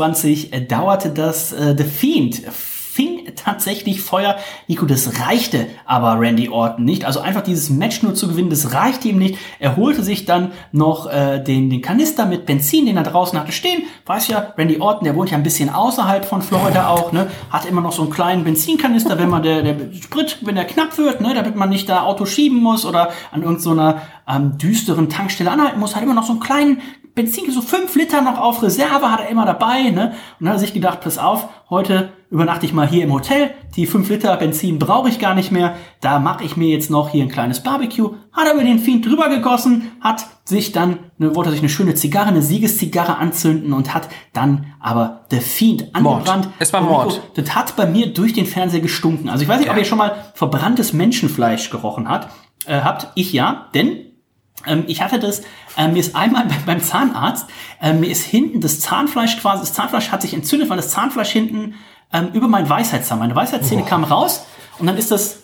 27 dauerte das. The Fiend fing tatsächlich Feuer. Nico, das reichte aber Randy Orton nicht. Also einfach dieses Match nur zu gewinnen, das reichte ihm nicht. Er holte sich dann noch den Kanister mit Benzin, den er draußen hatte stehen. Weiß ja, Randy Orton, der wohnt ja ein bisschen außerhalb von Florida auch, ne? Hat immer noch so einen kleinen Benzinkanister, wenn man der Sprit, wenn der knapp wird, ne? Damit man nicht da Auto schieben muss oder an irgendeiner düsteren Tankstelle anhalten muss, hat immer noch so einen kleinen Benzin, so 5 Liter noch auf Reserve, hat er immer dabei, ne? Und dann hat er sich gedacht, pass auf, heute übernachte ich mal hier im Hotel, die 5 Liter Benzin brauche ich gar nicht mehr, da mache ich mir jetzt noch hier ein kleines Barbecue, hat er über den Fiend drüber gegossen, hat sich dann, wollte sich eine schöne Zigarre, eine Siegeszigarre anzünden und hat dann aber The Fiend angebrannt. Es war Mord. Nico, das hat bei mir durch den Fernseher gestunken. Also ich weiß nicht, ob ihr schon mal verbranntes Menschenfleisch gerochen habt, ich ja, denn ich hatte das, mir ist einmal beim Zahnarzt, mir ist hinten das Zahnfleisch hat sich entzündet, weil das Zahnfleisch hinten über meinen Weisheitszahn, meine Weisheitszähne kam raus und dann ist das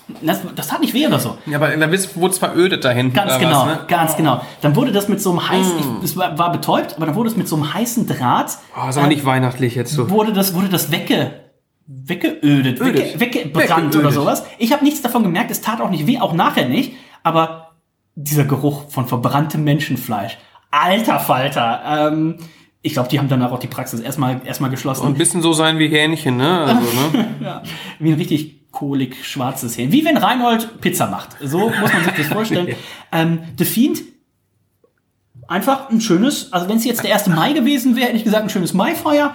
hat nicht weh oder so. Ja, aber dann wurde es verödet da hinten. Ganz genau, ne? Ganz genau. Dann wurde das mit so einem heißen, es war betäubt, aber dann wurde es mit so einem heißen Draht. Oh, ist aber nicht weihnachtlich jetzt so. Wurde das weggeödet, weggebrannt oder sowas. Ich habe nichts davon gemerkt, es tat auch nicht weh, auch nachher nicht, aber dieser Geruch von verbranntem Menschenfleisch. Alter Falter. Ich glaube, die haben danach auch die Praxis erstmal geschlossen. Und ein bisschen so sein wie Hähnchen, ne? Also, ne? Ja, wie ein richtig kohlig schwarzes Hähnchen. Wie wenn Reinhold Pizza macht. So muss man sich das vorstellen. The Fiend, einfach ein schönes, also wenn es jetzt der 1. Mai gewesen wäre, hätte ich gesagt, ein schönes Maifeuer.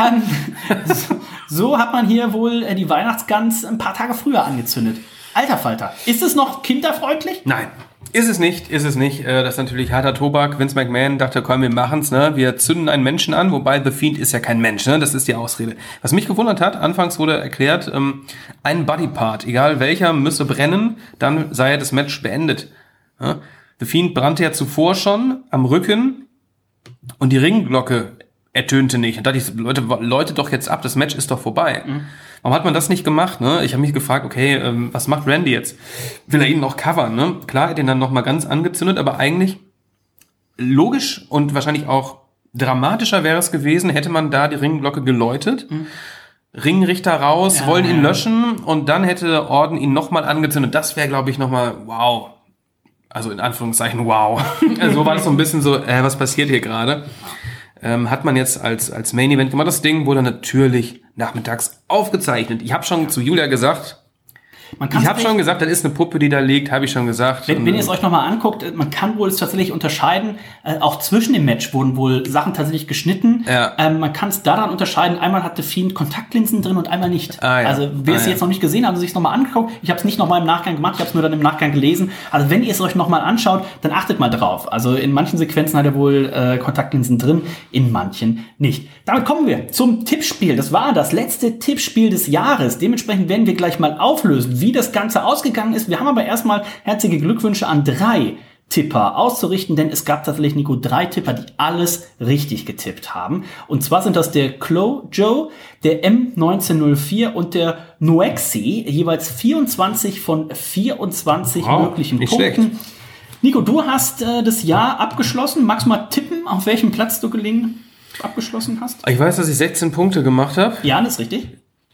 So hat man hier wohl die Weihnachtsgans ein paar Tage früher angezündet. Alter Falter. Ist es noch kinderfreundlich? Nein. Ist es nicht. Das ist natürlich harter Tobak. Vince McMahon dachte, komm, wir machen's, ne? Wir zünden einen Menschen an, wobei The Fiend ist ja kein Mensch, ne? Das ist die Ausrede. Was mich gewundert hat, anfangs wurde erklärt, ein Bodypart, egal welcher, müsse brennen, dann sei ja das Match beendet. Ja? The Fiend brannte ja zuvor schon am Rücken und die Ringglocke ertönte nicht. Und da dachte ich, Leute doch jetzt ab, das Match ist doch vorbei. Warum hat man das nicht gemacht? Ne? Ich habe mich gefragt, okay, was macht Randy jetzt? Will er ihn noch covern? Ne? Klar, er hat ihn dann nochmal ganz angezündet, aber eigentlich logisch und wahrscheinlich auch dramatischer wäre es gewesen, hätte man da die Ringglocke geläutet, Ringrichter raus, wollen ihn löschen und dann hätte Orton ihn nochmal angezündet. Das wäre, glaube ich, nochmal wow. Also in Anführungszeichen wow. So war das so ein bisschen so, was passiert hier gerade? Hat man jetzt als Main Event gemacht. Das Ding wurde natürlich nachmittags aufgezeichnet. Ich habe schon zu Julia gesagt, das ist eine Puppe, die da liegt, habe ich schon gesagt. Wenn ihr es euch nochmal anguckt, man kann wohl es tatsächlich unterscheiden, auch zwischen dem Match wurden wohl Sachen tatsächlich geschnitten. Ja. Man kann es daran unterscheiden, einmal hatte Fiend Kontaktlinsen drin und einmal nicht. Also wer es jetzt noch nicht gesehen hat und sich es nochmal angeguckt, ich habe es nicht nochmal im Nachgang gemacht, ich habe es nur dann im Nachgang gelesen. Also wenn ihr es euch nochmal anschaut, dann achtet mal drauf. Also in manchen Sequenzen hat er wohl Kontaktlinsen drin, in manchen nicht. Damit kommen wir zum Tippspiel. Das war das letzte Tippspiel des Jahres. Dementsprechend werden wir gleich mal auflösen, wie das Ganze ausgegangen ist. Wir haben aber erstmal herzliche Glückwünsche an 3 Tipper auszurichten, denn es gab tatsächlich, Nico, 3 Tipper, die alles richtig getippt haben. Und zwar sind das der Clo Joe, der M1904 und der Noexi, jeweils 24 von 24 möglichen Punkten. Schlecht. Nico, du hast das Jahr abgeschlossen. Magst du mal tippen, auf welchem Platz du abgeschlossen hast? Ich weiß, dass ich 16 Punkte gemacht habe. Ja, das ist richtig.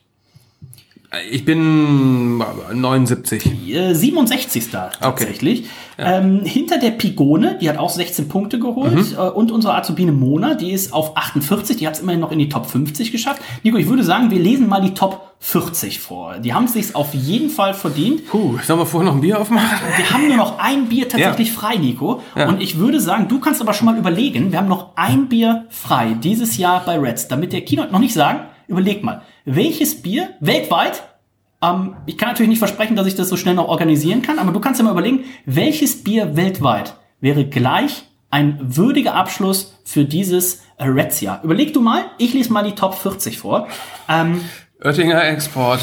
Ich bin 79. 67. tatsächlich. Okay. Ja. Hinter der Pigone, die hat auch 16 Punkte geholt. Und unsere Azubine Mona, die ist auf 48. Die hat es immerhin noch in die Top 50 geschafft. Nico, ich würde sagen, wir lesen mal die Top 40 vor. Die haben es sich auf jeden Fall verdient. Sollen wir vorher noch ein Bier aufmachen? Wir haben nur noch ein Bier tatsächlich frei, Nico. Ja. Und ich würde sagen, du kannst aber schon mal überlegen, wir haben noch ein Bier frei dieses Jahr bei Reds. Damit der Kino noch nicht sagen, überleg mal, welches Bier weltweit, ich kann natürlich nicht versprechen, dass ich das so schnell noch organisieren kann, aber du kannst ja mal überlegen, welches Bier weltweit wäre gleich ein würdiger Abschluss für dieses Reds-Jahr. Überleg du mal, ich lese mal die Top 40 vor. Oettinger Export.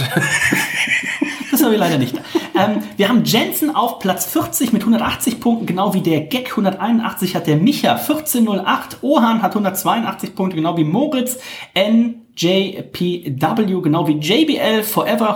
Das habe ich leider nicht. Wir haben Jensen auf Platz 40 mit 180 Punkten, genau wie der Gag 181 hat der Micha 1408. Ohan hat 182 Punkte, genau wie Moritz. NJPW, genau wie JBL Forever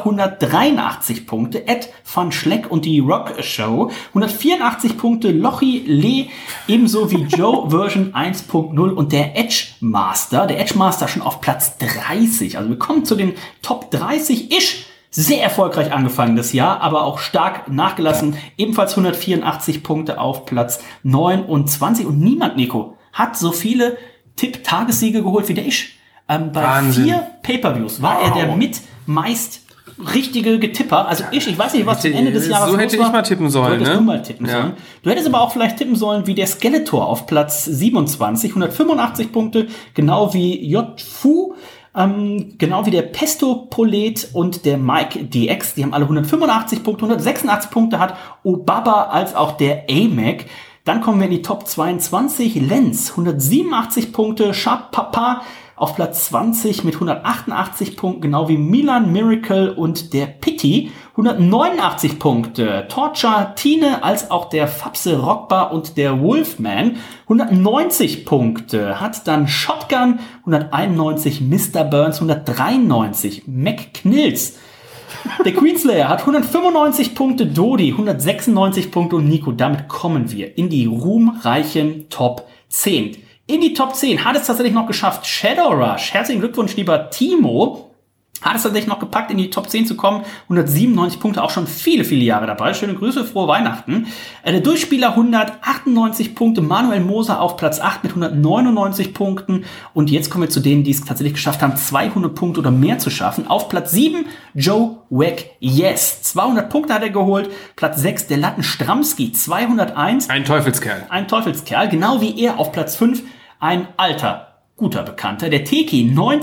183 Punkte. Ed van Schleck und die Rock Show 184 Punkte. Lochi Lee ebenso wie Joe Version 1.0 und der Edge Master. Der Edge Master schon auf Platz 30. Also wir kommen zu den Top 30 ish. Sehr erfolgreich angefangen das Jahr, aber auch stark nachgelassen. Ebenfalls 184 Punkte auf Platz 29. Und niemand, Nico, hat so viele Tipp-Tagessiege geholt wie der Isch. Bei Wahnsinn. 4 Pay-Per-Views war er der mit meist richtige Getipper. Also ich weiß nicht, was zum Ende des Jahres so hätte ich mal tippen sollen. Du hättest mal tippen sollen. Du hättest aber auch vielleicht tippen sollen wie der Skeletor auf Platz 27, 185 Punkte, genau wie J-Fu. Genau wie der Pesto-Polet und der Mike DX, die haben alle 185 Punkte, 186 Punkte hat Obaba als auch der A-Mac. Dann kommen wir in die Top 22, Lenz, 187 Punkte, Sharp Papa auf Platz 20 mit 188 Punkten, genau wie Milan Miracle und der Pitti, 189 Punkte. Torture, Tine, als auch der Fabse Rockbar und der Wolfman, 190 Punkte. Hat dann Shotgun, 191 Mr. Burns, 193 McKnills. Der Queenslayer hat 195 Punkte, Dodi 196 Punkte und Nico. Damit kommen wir in die ruhmreichen Top 10. In die Top 10 hat es tatsächlich noch geschafft Shadow Rush. Herzlichen Glückwunsch, lieber Timo. Hat es tatsächlich noch gepackt, in die Top 10 zu kommen. 197 Punkte, auch schon viele, viele Jahre dabei. Schöne Grüße, frohe Weihnachten. Der Durchspieler 198 Punkte. Manuel Moser auf Platz 8 mit 199 Punkten. Und jetzt kommen wir zu denen, die es tatsächlich geschafft haben, 200 Punkte oder mehr zu schaffen. Auf Platz 7 Joe Wack Yes. 200 Punkte hat er geholt. Platz 6 der Latten Stramski 201. Ein Teufelskerl. Ein Teufelskerl, genau wie er auf Platz 5. Ein alter, guter Bekannter. Der Teki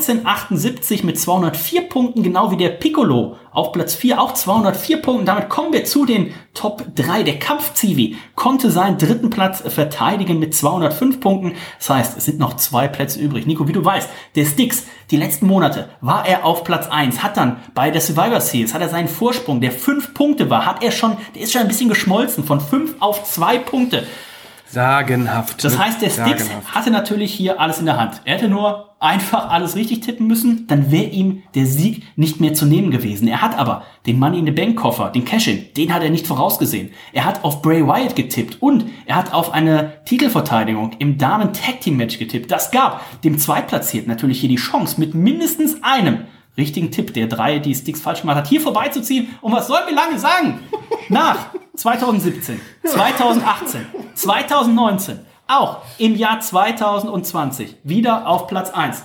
1978 mit 204 Punkten, genau wie der Piccolo auf Platz 4, auch 204 Punkten. Damit kommen wir zu den Top 3. Der Kampf-Zivi konnte seinen 3. Platz verteidigen mit 205 Punkten. Das heißt, es sind noch 2 Plätze übrig. Nico, wie du weißt, der Styx, die letzten Monate war er auf Platz 1, hat dann bei der Survivor Series, hat er seinen Vorsprung, der 5 Punkte war, der ist schon ein bisschen geschmolzen, von 5 auf 2 Punkte. Sagenhaft. Das heißt, der Sticks hatte natürlich hier alles in der Hand. Er hätte nur einfach alles richtig tippen müssen, dann wäre ihm der Sieg nicht mehr zu nehmen gewesen. Er hat aber den Money in the Bank Koffer, den Cash-In, den hat er nicht vorausgesehen. Er hat auf Bray Wyatt getippt und er hat auf eine Titelverteidigung im Damen-Tag-Team-Match getippt. Das gab dem Zweitplatzierten natürlich hier die Chance, mit mindestens einem richtigen Tipp, der 3 die Sticks falsch gemacht hat, hier vorbeizuziehen. Und was sollen wir lange sagen? Nach 2017, 2018, 2019, auch im Jahr 2020 wieder auf Platz 1.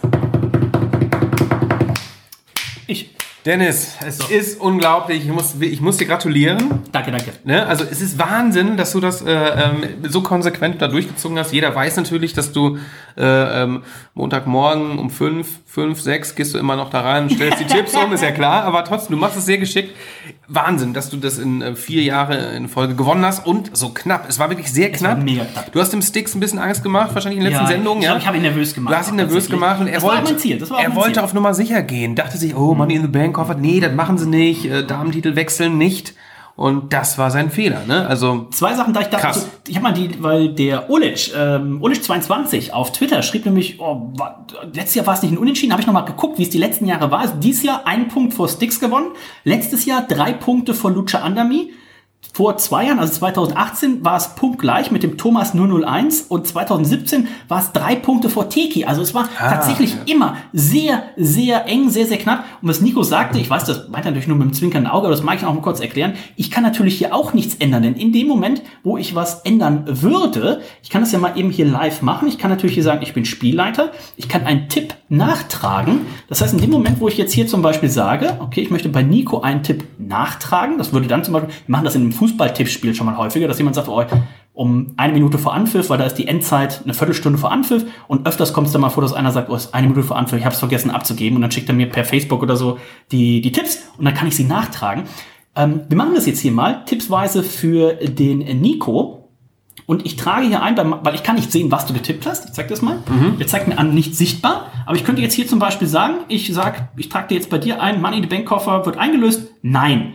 Dennis, es ist unglaublich. Ich muss dir gratulieren. Danke. Ne? Also es ist Wahnsinn, dass du das so konsequent da durchgezogen hast. Jeder weiß natürlich, dass du Montagmorgen um 5, 6 gehst du immer noch da rein und stellst die Tipps um, ist ja klar. Aber trotzdem, du machst es sehr geschickt. Wahnsinn, dass du das in 4 Jahre in Folge gewonnen hast und so knapp. Es war wirklich sehr knapp. Es war mega knapp. Du hast dem Sticks ein bisschen Angst gemacht, wahrscheinlich in den letzten Sendungen. Ich glaube, ich habe ihn nervös gemacht. Du hast ihn nervös gemacht und er wollte auf Nummer sicher gehen. Dachte sich, Money in the Bank Koffer, nee, das machen sie nicht. Damentitel wechseln nicht. Und das war sein Fehler, ne? Also 2 Sachen, da ich dachte, also, ich habe mal weil der Ulic22 auf Twitter schrieb nämlich, letztes Jahr war es nicht ein Unentschieden, habe ich nochmal geguckt, wie es die letzten Jahre war. Also dieses Jahr 1 Punkt vor Sticks gewonnen, letztes Jahr 3 Punkte vor Lucha Andami. Vor 2 Jahren, also 2018, war es punktgleich mit dem Thomas 001 und 2017 war es 3 Punkte vor Teki. Also es war tatsächlich immer sehr, sehr eng, sehr, sehr knapp. Und was Nico sagte, ich weiß, das meint er natürlich nur mit dem zwinkernden Auge, aber das mag ich auch mal kurz erklären. Ich kann natürlich hier auch nichts ändern, denn in dem Moment, wo ich was ändern würde, ich kann das ja mal eben hier live machen. Ich kann natürlich hier sagen, ich bin Spielleiter. Ich kann einen Tipp nachtragen. Das heißt, in dem Moment, wo ich jetzt hier zum Beispiel sage, okay, ich möchte bei Nico einen Tipp nachtragen, das würde dann zum Beispiel, wir machen das in einem Fußballtippspiel schon mal häufiger, dass jemand sagt, um 1 Minute vor Anpfiff, weil da ist die Endzeit eine Viertelstunde vor Anpfiff und öfters kommt es dann mal vor, dass einer sagt, es ist 1 Minute vor Anpfiff, ich habe es vergessen abzugeben und dann schickt er mir per Facebook oder so die Tipps und dann kann ich sie nachtragen. Wir machen das jetzt hier mal tippsweise für den Nico. Und ich trage hier ein, weil ich kann nicht sehen, was du getippt hast. Ich zeig das mal. Der zeigt mir an, nicht sichtbar. Aber ich könnte jetzt hier zum Beispiel sagen, ich trage dir jetzt bei dir ein, Money in the Bank Koffer wird eingelöst. Nein.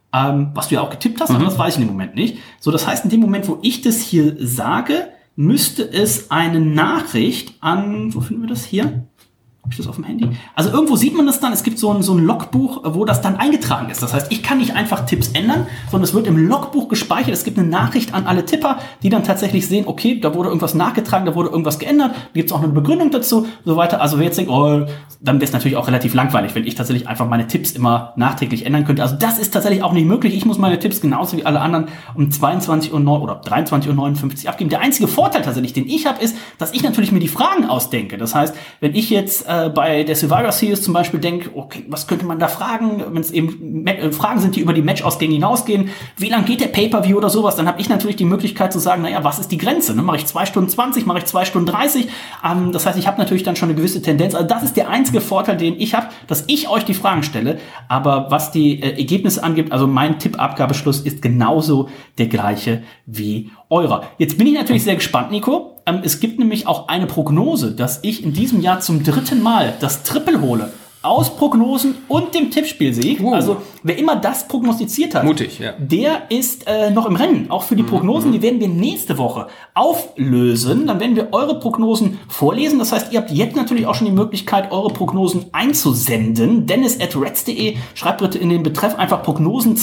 Was du ja auch getippt hast, aber das weiß ich in dem Moment nicht. So, das heißt, in dem Moment, wo ich das hier sage, müsste es eine Nachricht an, wo finden wir das hier? Habe ich das auf dem Handy? Also irgendwo sieht man das dann, es gibt so ein Logbuch, wo das dann eingetragen ist. Das heißt, ich kann nicht einfach Tipps ändern, sondern es wird im Logbuch gespeichert. Es gibt eine Nachricht an alle Tipper, die dann tatsächlich sehen, okay, da wurde irgendwas nachgetragen, da wurde irgendwas geändert, da gibt es auch eine Begründung dazu und so weiter. Also wer jetzt denkt, dann wäre es natürlich auch relativ langweilig, wenn ich tatsächlich einfach meine Tipps immer nachträglich ändern könnte. Also das ist tatsächlich auch nicht möglich. Ich muss meine Tipps genauso wie alle anderen um 22:09 oder 23:59 abgeben. Der einzige Vorteil tatsächlich, den ich habe, ist, dass ich natürlich mir die Fragen ausdenke. Das heißt, wenn ich jetzt bei der Survivor Series zum Beispiel denke, okay, was könnte man da fragen, wenn es eben Fragen sind, die über die Matchausgänge hinausgehen, wie lang geht der Pay-Per-View oder sowas, dann habe ich natürlich die Möglichkeit zu sagen, naja, was ist die Grenze? Ne? Mache ich 2 Stunden 20, mache ich 2 Stunden 30? Das heißt, ich habe natürlich dann schon eine gewisse Tendenz. Also das ist der einzige Vorteil, den ich habe, dass ich euch die Fragen stelle. Aber was die Ergebnisse angeht, also mein Tippabgabeschluss ist genauso der gleiche wie eurer. Jetzt bin ich natürlich sehr gespannt, Nico. Es gibt nämlich auch eine Prognose, dass ich in diesem Jahr zum 3. Mal das Triple hole. Aus Prognosen und dem Tippspielsieg. Also wer immer das prognostiziert hat, mutig, ja. Der ist noch im Rennen. Auch für die Prognosen, die werden wir nächste Woche auflösen. Dann werden wir eure Prognosen vorlesen. Das heißt, ihr habt jetzt natürlich auch schon die Möglichkeit, eure Prognosen einzusenden. Dennis@reds.de, schreibt bitte in den Betreff einfach Prognosen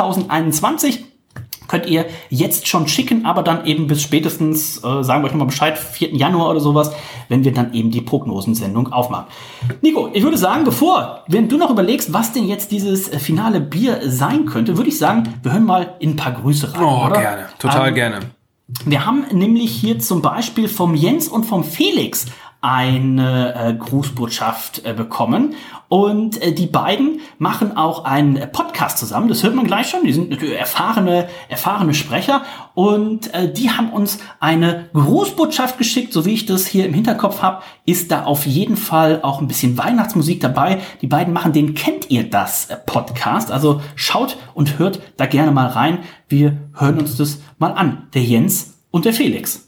2021. Könnt ihr jetzt schon schicken, aber dann eben bis spätestens, sagen wir euch nochmal Bescheid, 4. Januar oder sowas, wenn wir dann eben die Prognosensendung aufmachen. Nico, ich würde sagen, wenn du noch überlegst, was denn jetzt dieses finale Bier sein könnte, würde ich sagen, wir hören mal in ein paar Grüße rein, oder? Gerne, total gerne. Wir haben nämlich hier zum Beispiel vom Jens und vom Felix eine Grußbotschaft bekommen und die beiden machen auch einen Podcast zusammen, das hört man gleich schon, die sind natürlich erfahrene Sprecher und die haben uns eine Grußbotschaft geschickt, so wie ich das hier im Hinterkopf habe, ist da auf jeden Fall auch ein bisschen Weihnachtsmusik dabei. Die beiden machen den Kennt ihr das Podcast, also schaut und hört da gerne mal rein, wir hören uns das mal an, der Jens und der Felix.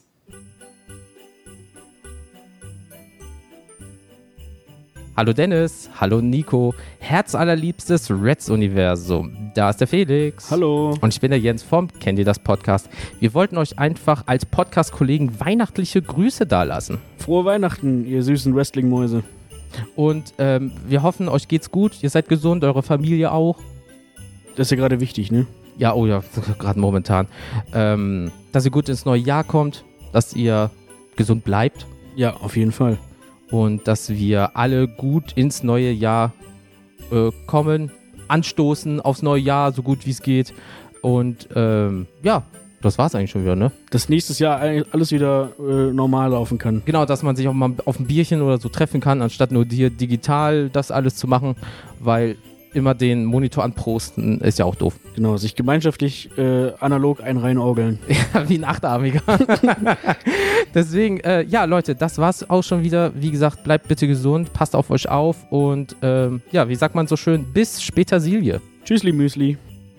Hallo Dennis, hallo Nico, herzallerliebstes Reds-Universum. Da ist der Felix. Hallo. Und ich bin der Jens vom Kennt ihr das Podcast. Wir wollten euch einfach als Podcast-Kollegen weihnachtliche Grüße dalassen. Frohe Weihnachten, ihr süßen Wrestling-Mäuse. Und wir hoffen, euch geht's gut, ihr seid gesund, eure Familie auch. Das ist ja gerade wichtig, ne? Ja, oh ja, gerade momentan. Dass ihr gut ins neue Jahr kommt, dass ihr gesund bleibt. Ja, auf jeden Fall. Und dass wir alle gut ins neue Jahr kommen, anstoßen aufs neue Jahr, so gut wie es geht. Und ja, das war's eigentlich schon wieder, ne? Dass nächstes Jahr alles wieder normal laufen kann. Genau, dass man sich auch mal auf ein Bierchen oder so treffen kann, anstatt nur hier digital das alles zu machen, weil immer den Monitor anprosten ist ja auch doof. Genau, sich gemeinschaftlich analog reinorgeln. Ja, wie ein Achtarmiger. Deswegen, ja Leute, das war's auch schon wieder. Wie gesagt, bleibt bitte gesund, passt auf euch auf und ja, wie sagt man so schön, bis später Silje. Tschüssli Müsli.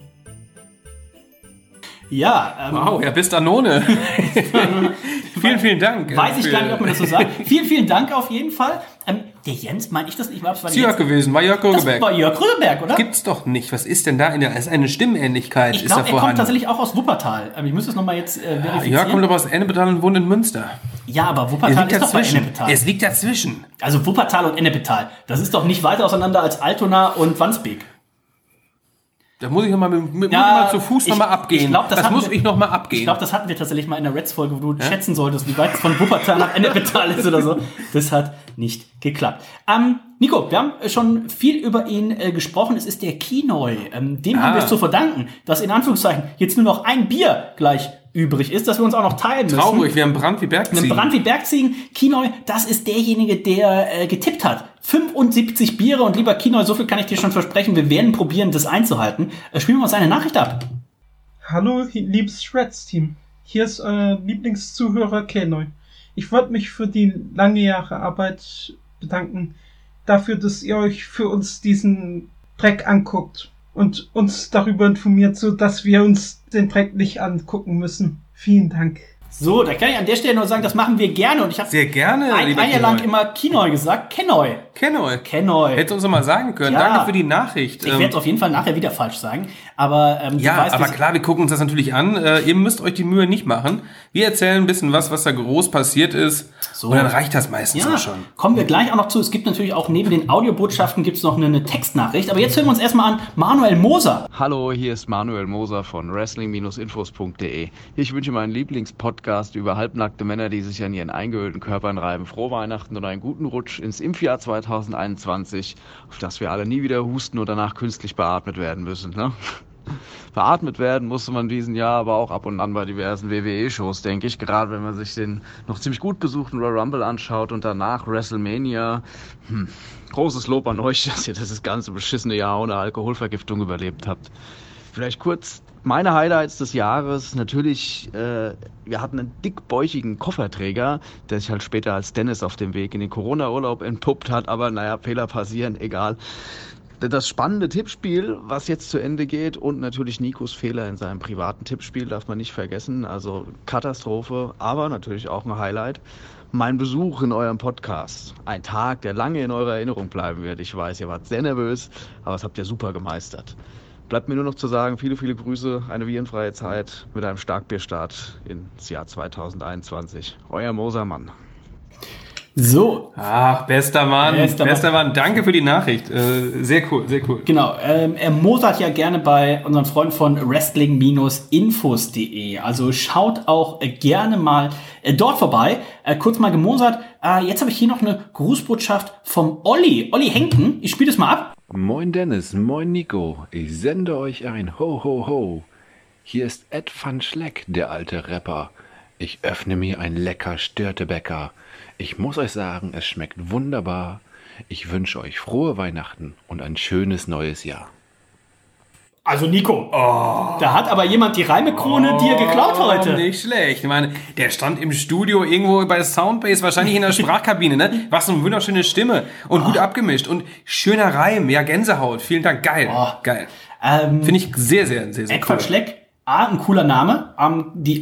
Ja, wow, ja, bis Danone. vielen Dank. Weiß ich gar nicht, ob man das so sagt. Vielen Dank auf jeden Fall. Der Jens, meine ich das nicht? Ist Jörg gewesen, war Jörg Rögeberg. Das war Jörg Rögeberg, oder? Gibt's doch nicht. Was ist denn da in der, ist eine Stimmähnlichkeit? Ich glaube, er kommt tatsächlich auch aus Wuppertal. Ich müsste es nochmal jetzt verifizieren. Jörg kommt aber aus Ennepetal und wohnt in Münster. Ja, aber Wuppertal ist doch bei Ennepetal. Es liegt dazwischen. Also Wuppertal und Ennepetal. Das ist doch nicht weiter auseinander als Altona und Wandsbek. Da muss ich mal zu Fuß nochmal abgehen. Ich glaube, das hatten wir tatsächlich mal in der Reds-Folge, wo du schätzen solltest, wie weit es von Wuppertal nach Ennepetal ist oder so. Das hat nicht geklappt. Nico, wir haben schon viel über ihn gesprochen. Es ist der Kinoy. Dem haben wir es zu verdanken, dass in Anführungszeichen jetzt nur noch ein Bier gleich übrig ist, dass wir uns auch noch teilen müssen. Traurig, wir haben Brand wie Bergziegen. Kinoy, das ist derjenige, der getippt hat. 75 Biere und lieber Kinoy, so viel kann ich dir schon versprechen, wir werden probieren, das einzuhalten. Spielen wir uns eine Nachricht ab. Hallo, liebes Shreds-Team. Hier ist euer Lieblingszuhörer Kinoy. Ich wollte mich für die lange Jahre Arbeit bedanken, dafür, dass ihr euch für uns diesen Dreck anguckt und uns darüber informiert, so dass wir uns den Dreck nicht angucken müssen. Vielen Dank. So, da kann ich an der Stelle nur sagen, das machen wir gerne. Und ich habe sehr gerne ein Jahr lang immer Kinoy gesagt. Kenoy. Hätte uns doch mal sagen können. Ja. Danke für die Nachricht. Ich werde es auf jeden Fall nachher wieder falsch sagen. Aber klar, wir gucken uns das natürlich an. Ihr müsst euch die Mühe nicht machen. Wir erzählen ein bisschen was da groß passiert ist. So. Und dann reicht das meistens auch schon. Kommen wir gleich auch noch zu. Es gibt natürlich auch neben den Audiobotschaften gibt's noch eine Textnachricht. Aber jetzt hören wir uns erstmal an Manuel Moser. Hallo, hier ist Manuel Moser von wrestling-infos.de. Ich wünsche meinen Lieblingspodcast über halbnackte Männer, die sich an ihren eingehüllten Körpern reiben. Frohe Weihnachten und einen guten Rutsch ins Impfjahr 2021, auf das wir alle nie wieder husten und danach künstlich beatmet werden müssen. Ne? Beatmet werden musste man diesen Jahr aber auch ab und an bei diversen WWE-Shows, denke ich. Gerade wenn man sich den noch ziemlich gut besuchten Royal Rumble anschaut und danach WrestleMania. Großes Lob an euch, dass ihr das ganze beschissene Jahr ohne Alkoholvergiftung überlebt habt. Vielleicht kurz meine Highlights des Jahres. Natürlich, wir hatten einen dickbäuchigen Kofferträger, der sich halt später als Dennis auf dem Weg in den Corona-Urlaub entpuppt hat. Aber naja, Fehler passieren, egal. Das spannende Tippspiel, was jetzt zu Ende geht, und natürlich Nikos Fehler in seinem privaten Tippspiel, darf man nicht vergessen. Also Katastrophe, aber natürlich auch ein Highlight. Mein Besuch in eurem Podcast. Ein Tag, der lange in eurer Erinnerung bleiben wird. Ich weiß, ihr wart sehr nervös, aber das habt ihr super gemeistert. Bleibt mir nur noch zu sagen, viele, viele Grüße, eine virenfreie Zeit mit einem Starkbierstart ins Jahr 2021. Euer Mosermann. So. Ach, bester Mann. Danke für die Nachricht. Sehr cool. Genau. Er mosert ja gerne bei unseren Freunden von wrestling-infos.de. Also schaut auch gerne mal dort vorbei. Kurz mal gemosert. Jetzt habe ich hier noch eine Grußbotschaft vom Olli. Olli Henken. Ich spiele das mal ab. Moin Dennis, moin Nico. Ich sende euch ein Ho Ho Ho. Hier ist Ed van Schleck, der alte Rapper. Ich öffne mir ein lecker Störtebäcker. Ich muss euch sagen, es schmeckt wunderbar. Ich wünsche euch frohe Weihnachten und ein schönes neues Jahr. Also Nico, da hat aber jemand die Reimekrone dir geklaut heute. Nicht schlecht. Ich meine, der stand im Studio irgendwo bei Soundbase, wahrscheinlich in der Sprachkabine, ne? Was so eine wunderschöne Stimme und gut abgemischt und schöner Reim, ja, Gänsehaut. Vielen Dank, geil. Geil. Finde ich sehr, sehr, sehr, sehr Ed van Schleck. Ein cooler Name.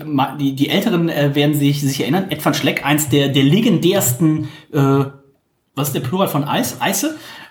Die Älteren werden sich erinnern. Ed van Schleck, eins der legendärsten Was ist der Plural von Eis? Eise?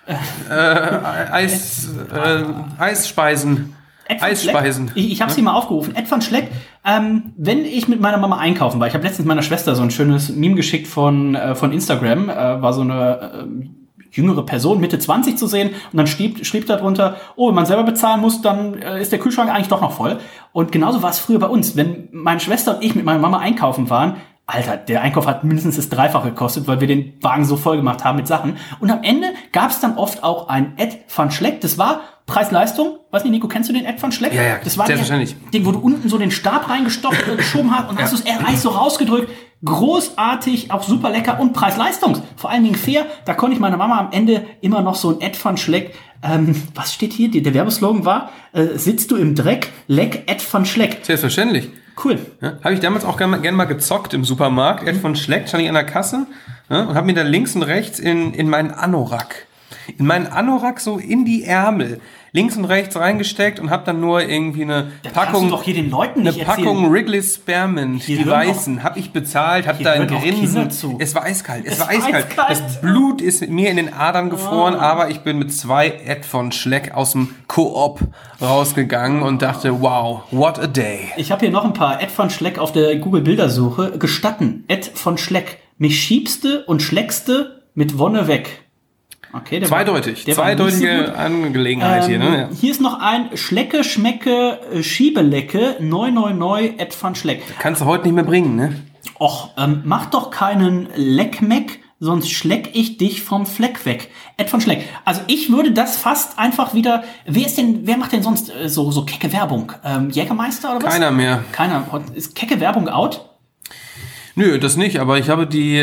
Eisspeisen. Eisspeisen. Ich habe sie mal aufgerufen. Ed van Schleck, wenn ich mit meiner Mama einkaufen war, ich habe letztens meiner Schwester so ein schönes Meme geschickt von Instagram, war so eine jüngere Person, Mitte 20 zu sehen, und dann schrieb darunter, wenn man selber bezahlen muss, dann ist der Kühlschrank eigentlich doch noch voll. Und genauso war es früher bei uns. Wenn meine Schwester und ich mit meiner Mama einkaufen waren, Alter, der Einkauf hat mindestens das Dreifache gekostet, weil wir den Wagen so voll gemacht haben mit Sachen. Und am Ende gab es dann oft auch ein Ed van Schleck. Das war Preis-Leistung. Weiß nicht, Nico, kennst du den Ed van Schleck? Ja, das war selbstverständlich. Den, wo du unten so den Stab geschoben hast und hast du das Eis so rausgedrückt. Großartig, auch super lecker und Preis-Leistung. Vor allen Dingen fair. Da konnte ich meiner Mama am Ende immer noch so ein Ed van Schleck. Was steht hier? Der Werbeslogan war, sitzt du im Dreck, leck Ed van Schleck. Selbstverständlich. Cool. Ja, habe ich damals auch gerne mal gezockt im Supermarkt. Ed van Schleck stand ich an der Kasse, und habe mir da links und rechts in meinen Anorak so in die Ärmel links und rechts reingesteckt und habe dann nur irgendwie eine Packung, doch hier den Leuten nicht Packung Wrigley's Spearmint, die weißen, habe ich bezahlt, habe da ein Grinsen. Es war eiskalt. Das Blut ist mir in den Adern gefroren, aber ich bin mit 2 Ed van Schleck aus dem Coop rausgegangen und dachte, wow, what a day. Ich habe hier noch ein paar Ed van Schleck auf der Google-Bildersuche. Gestatten, Ed van Schleck. Mich schiebste und schleckste mit Wonne weg. Okay, Zweideutige Angelegenheit hier, ne? Ja. Hier ist noch ein Schlecke, Schmecke, Schiebelecke, 999 Ed van Schleck. Kannst du heute nicht mehr bringen, ne? Och, mach doch keinen Leckmeck, sonst schleck ich dich vom Fleck weg. Ed van Schleck. Also ich würde das fast einfach wieder, wer macht denn sonst so kecke Werbung? Jägermeister oder was? Keiner mehr. Keiner. Ist kecke Werbung out? Nö, das nicht, aber ich habe die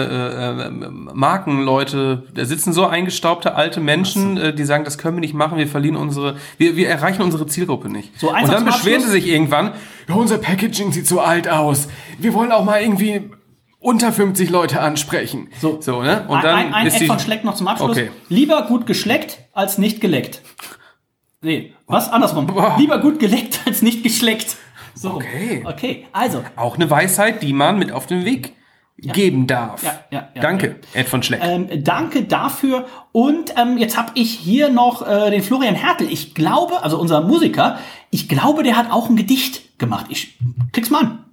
Markenleute, da sitzen so eingestaubte alte Menschen, die sagen, das können wir nicht machen, wir erreichen unsere Zielgruppe nicht. So, und dann beschweren sie sich irgendwann, ja, unser Packaging sieht so alt aus, wir wollen auch mal irgendwie unter 50 Leute ansprechen. So, ne? Und dann ein Ed van Schleck noch zum Abschluss. Okay. Lieber gut geschleckt als nicht geleckt. Nee, was? Andersrum. Lieber gut geleckt als nicht geschleckt. So. Okay, also. Auch eine Weisheit, die man mit auf den Weg geben darf. Ja. Danke, Ed van Schleck. Danke dafür. Und jetzt habe ich hier noch den Florian Hertel. Ich glaube, also unser Musiker, der hat auch ein Gedicht gemacht. Ich klick's mal an.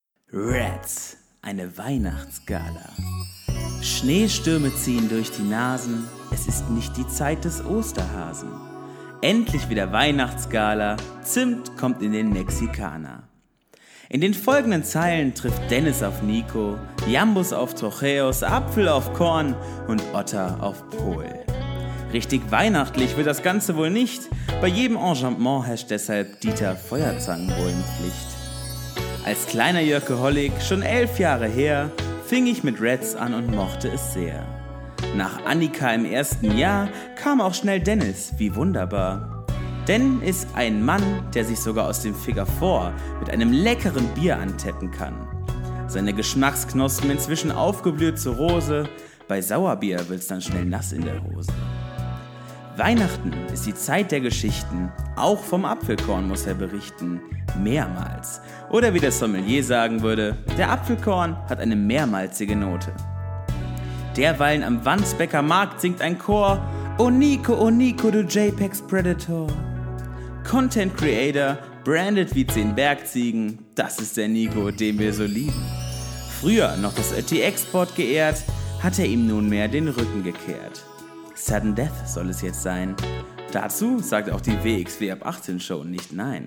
Reds, eine Weihnachtsgala. Schneestürme ziehen durch die Nasen. Es ist nicht die Zeit des Osterhasen. Endlich wieder Weihnachtsgala, Zimt kommt in den Mexikaner. In den folgenden Zeilen trifft Dennis auf Nico, Jambus auf Trocheus, Apfel auf Korn und Otter auf Pol. Richtig weihnachtlich wird das Ganze wohl nicht, bei jedem Enjambement herrscht deshalb Dieter Feuerzangenbowlenpflicht. Als kleiner Jörkeholik, schon 11 Jahre her, fing ich mit Reds an und mochte es sehr. Nach Annika im ersten Jahr kam auch schnell Dennis, wie wunderbar. Denn ist ein Mann, der sich sogar aus dem Figure 4 mit einem leckeren Bier anteppen kann. Seine Geschmacksknospen inzwischen aufgeblüht zur Rose, bei Sauerbier wird's dann schnell nass in der Hose. Weihnachten ist die Zeit der Geschichten, auch vom Apfelkorn muss er berichten, mehrmals. Oder wie der Sommelier sagen würde, der Apfelkorn hat eine mehrmalzige Note. Derweilen am Wandsbecker Markt singt ein Chor, oh Nico, du JPEGs Predator. Content Creator, branded wie 10 Bergziegen, das ist der Nico, den wir so lieben. Früher noch das ÖT-Export geehrt, hat er ihm nunmehr den Rücken gekehrt. Sudden Death soll es jetzt sein. Dazu sagt auch die WXW ab 18 Show nicht nein.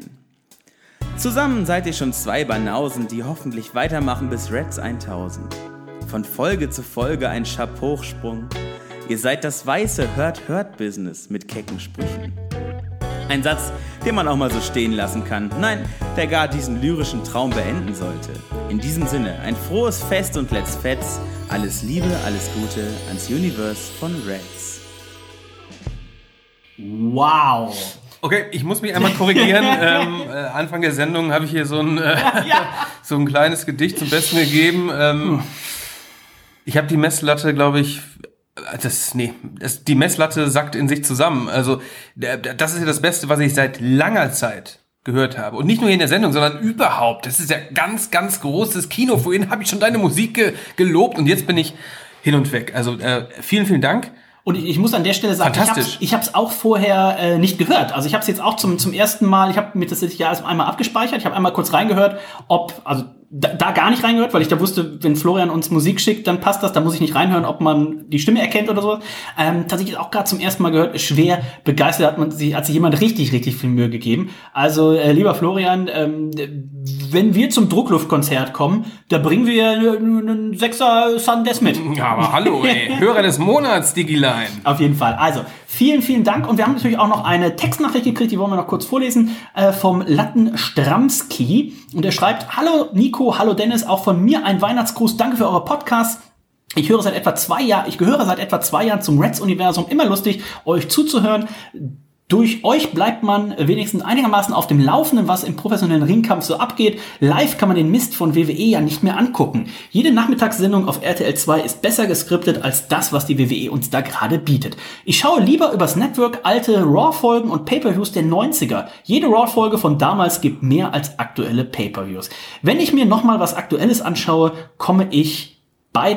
Zusammen seid ihr schon 2 Banausen, die hoffentlich weitermachen bis Reds 1000. Von Folge zu Folge ein Schapochsprung. Ihr seid das weiße Hört-Business mit kecken Sprüchen. Ein Satz, den man auch mal so stehen lassen kann. Nein, der gar diesen lyrischen Traum beenden sollte. In diesem Sinne, ein frohes Fest und Let's Fetz. Alles Liebe, alles Gute ans Universe von Reds. Wow. Okay, ich muss mich einmal korrigieren. Anfang der Sendung habe ich hier so ein kleines Gedicht zum Besten gegeben. Ich habe die Messlatte, glaube ich, die Messlatte sackt in sich zusammen. Also das ist ja das Beste, was ich seit langer Zeit gehört habe. Und nicht nur hier in der Sendung, sondern überhaupt. Das ist ja ganz, ganz großes Kino. Vorhin habe ich schon deine Musik gelobt und jetzt bin ich hin und weg. Also vielen, vielen Dank. Und ich muss an der Stelle sagen, fantastisch. Ich habe es auch vorher nicht gehört. Also ich habe es jetzt auch zum ersten Mal, ich habe mir das jetzt ja einmal abgespeichert, ich habe einmal kurz reingehört, also da gar nicht reingehört, weil ich da wusste, wenn Florian uns Musik schickt, dann passt das, da muss ich nicht reinhören, ob man die Stimme erkennt oder so. Tatsächlich auch gerade zum ersten Mal gehört, schwer begeistert hat sich jemand richtig, richtig viel Mühe gegeben. Also lieber Florian, wenn wir zum Druckluftkonzert kommen, da bringen wir einen 6er Sundays mit. Ja, aber hallo, ey. Hörer des Monats, Digiline. Auf jeden Fall. Also, vielen, vielen Dank. Und wir haben natürlich auch noch eine Textnachricht gekriegt, die wollen wir noch kurz vorlesen, vom Latten Stramski. Und er schreibt: Hallo Nico, hallo Dennis, auch von mir ein Weihnachtsgruß. Danke für eure Podcasts. Ich gehöre seit etwa 2 Jahren zum Reds-Universum. Immer lustig, euch zuzuhören. Durch euch bleibt man wenigstens einigermaßen auf dem Laufenden, was im professionellen Ringkampf so abgeht. Live kann man den Mist von WWE ja nicht mehr angucken. Jede Nachmittagssendung auf RTL 2 ist besser geskriptet als das, was die WWE uns da gerade bietet. Ich schaue lieber übers Network alte Raw-Folgen und Pay-Per-Views der 90er. Jede Raw-Folge von damals gibt mehr als aktuelle Pay-Per-Views. Wenn ich mir nochmal was Aktuelles anschaue, bekomme ich bei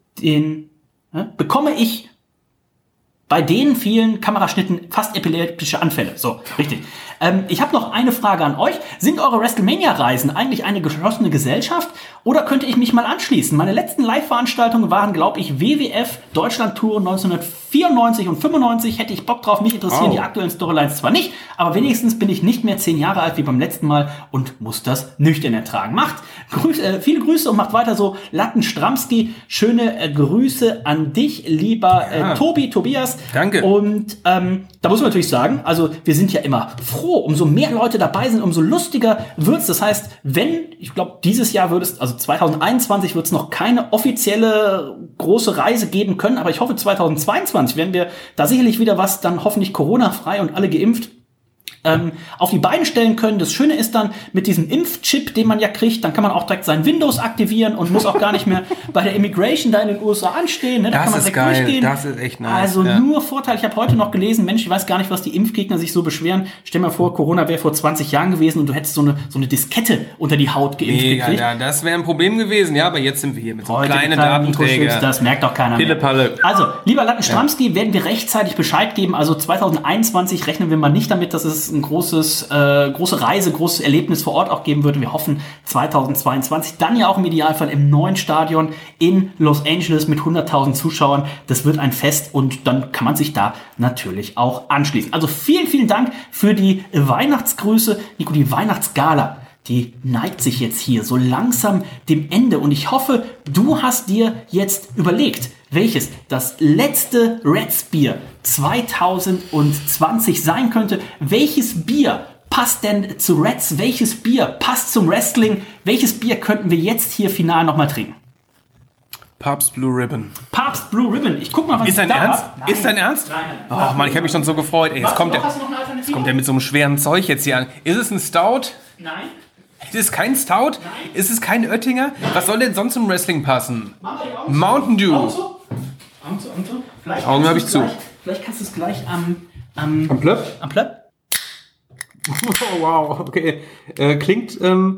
den vielen Kameraschnitten fast epileptische Anfälle. So, richtig. Ich habe noch eine Frage an euch. Sind eure WrestleMania-Reisen eigentlich eine geschlossene Gesellschaft oder könnte ich mich mal anschließen? Meine letzten Live-Veranstaltungen waren, glaube ich, WWF Deutschland-Tour 1994 und 95. Hätte ich Bock drauf, mich interessieren die aktuellen Storylines zwar nicht, aber wenigstens bin ich nicht mehr 10 Jahre alt wie beim letzten Mal und muss das nüchtern ertragen. Viele Grüße und macht weiter so. Latten Stramski, schöne Grüße an dich, lieber Tobias. Danke. Und da muss man natürlich sagen, also wir sind ja immer froh, umso mehr Leute dabei sind, umso lustiger wird's. Das heißt, ich glaube, dieses Jahr also 2021 wird es noch keine offizielle große Reise geben können, aber ich hoffe 2022 werden wir da sicherlich wieder was, dann hoffentlich Corona-frei und alle geimpft, auf die Beine stellen können. Das Schöne ist dann, mit diesem Impfchip, den man ja kriegt, dann kann man auch direkt sein Windows aktivieren und muss auch gar nicht mehr bei der Immigration da in den USA anstehen. Ne? Da kann man direkt durchgehen. Das ist echt nice. Also nur Vorteil. Ich habe heute noch gelesen, Mensch, ich weiß gar nicht, was die Impfgegner sich so beschweren. Stell dir mal vor, Corona wäre vor 20 Jahren gewesen und du hättest so eine Diskette unter die Haut geimpft gekriegt. Ja, das wäre ein Problem gewesen. Ja, aber jetzt sind wir hier mit so einem kleinen Datenträger. Das merkt doch keiner mehr. Also, lieber Latten Stramski, werden wir rechtzeitig Bescheid geben. Also 2021 rechnen wir mal nicht damit, dass es ein große Reise, großes Erlebnis vor Ort auch geben würde. Wir hoffen 2022 dann ja auch im Idealfall im neuen Stadion in Los Angeles mit 100.000 Zuschauern. Das wird ein Fest und dann kann man sich da natürlich auch anschließen. Also vielen, vielen Dank für die Weihnachtsgrüße. Nico, die Weihnachtsgala, die neigt sich jetzt hier so langsam dem Ende und ich hoffe, du hast dir jetzt überlegt, welches das letzte Reds Bier 2020 sein könnte. Welches Bier passt denn zu Reds? Welches Bier passt zum Wrestling? Welches Bier könnten wir jetzt hier final nochmal trinken? Pabst Blue Ribbon. Pabst Blue Ribbon. Ich guck mal, was ist dein Ernst? Ist dein Ernst? Nein. Oh Mann, ich habe mich schon so gefreut. Ey, jetzt kommt der mit so einem schweren Zeug jetzt hier an. Ist es ein Stout? Nein. Ist es kein Stout? Nein. Ist es kein Oettinger? Was soll denn sonst zum Wrestling passen? Mountain Dew. Augen habe ich zu. Vielleicht kannst du es gleich am Plöpp? Am Plöpp? Oh, wow, okay. Klingt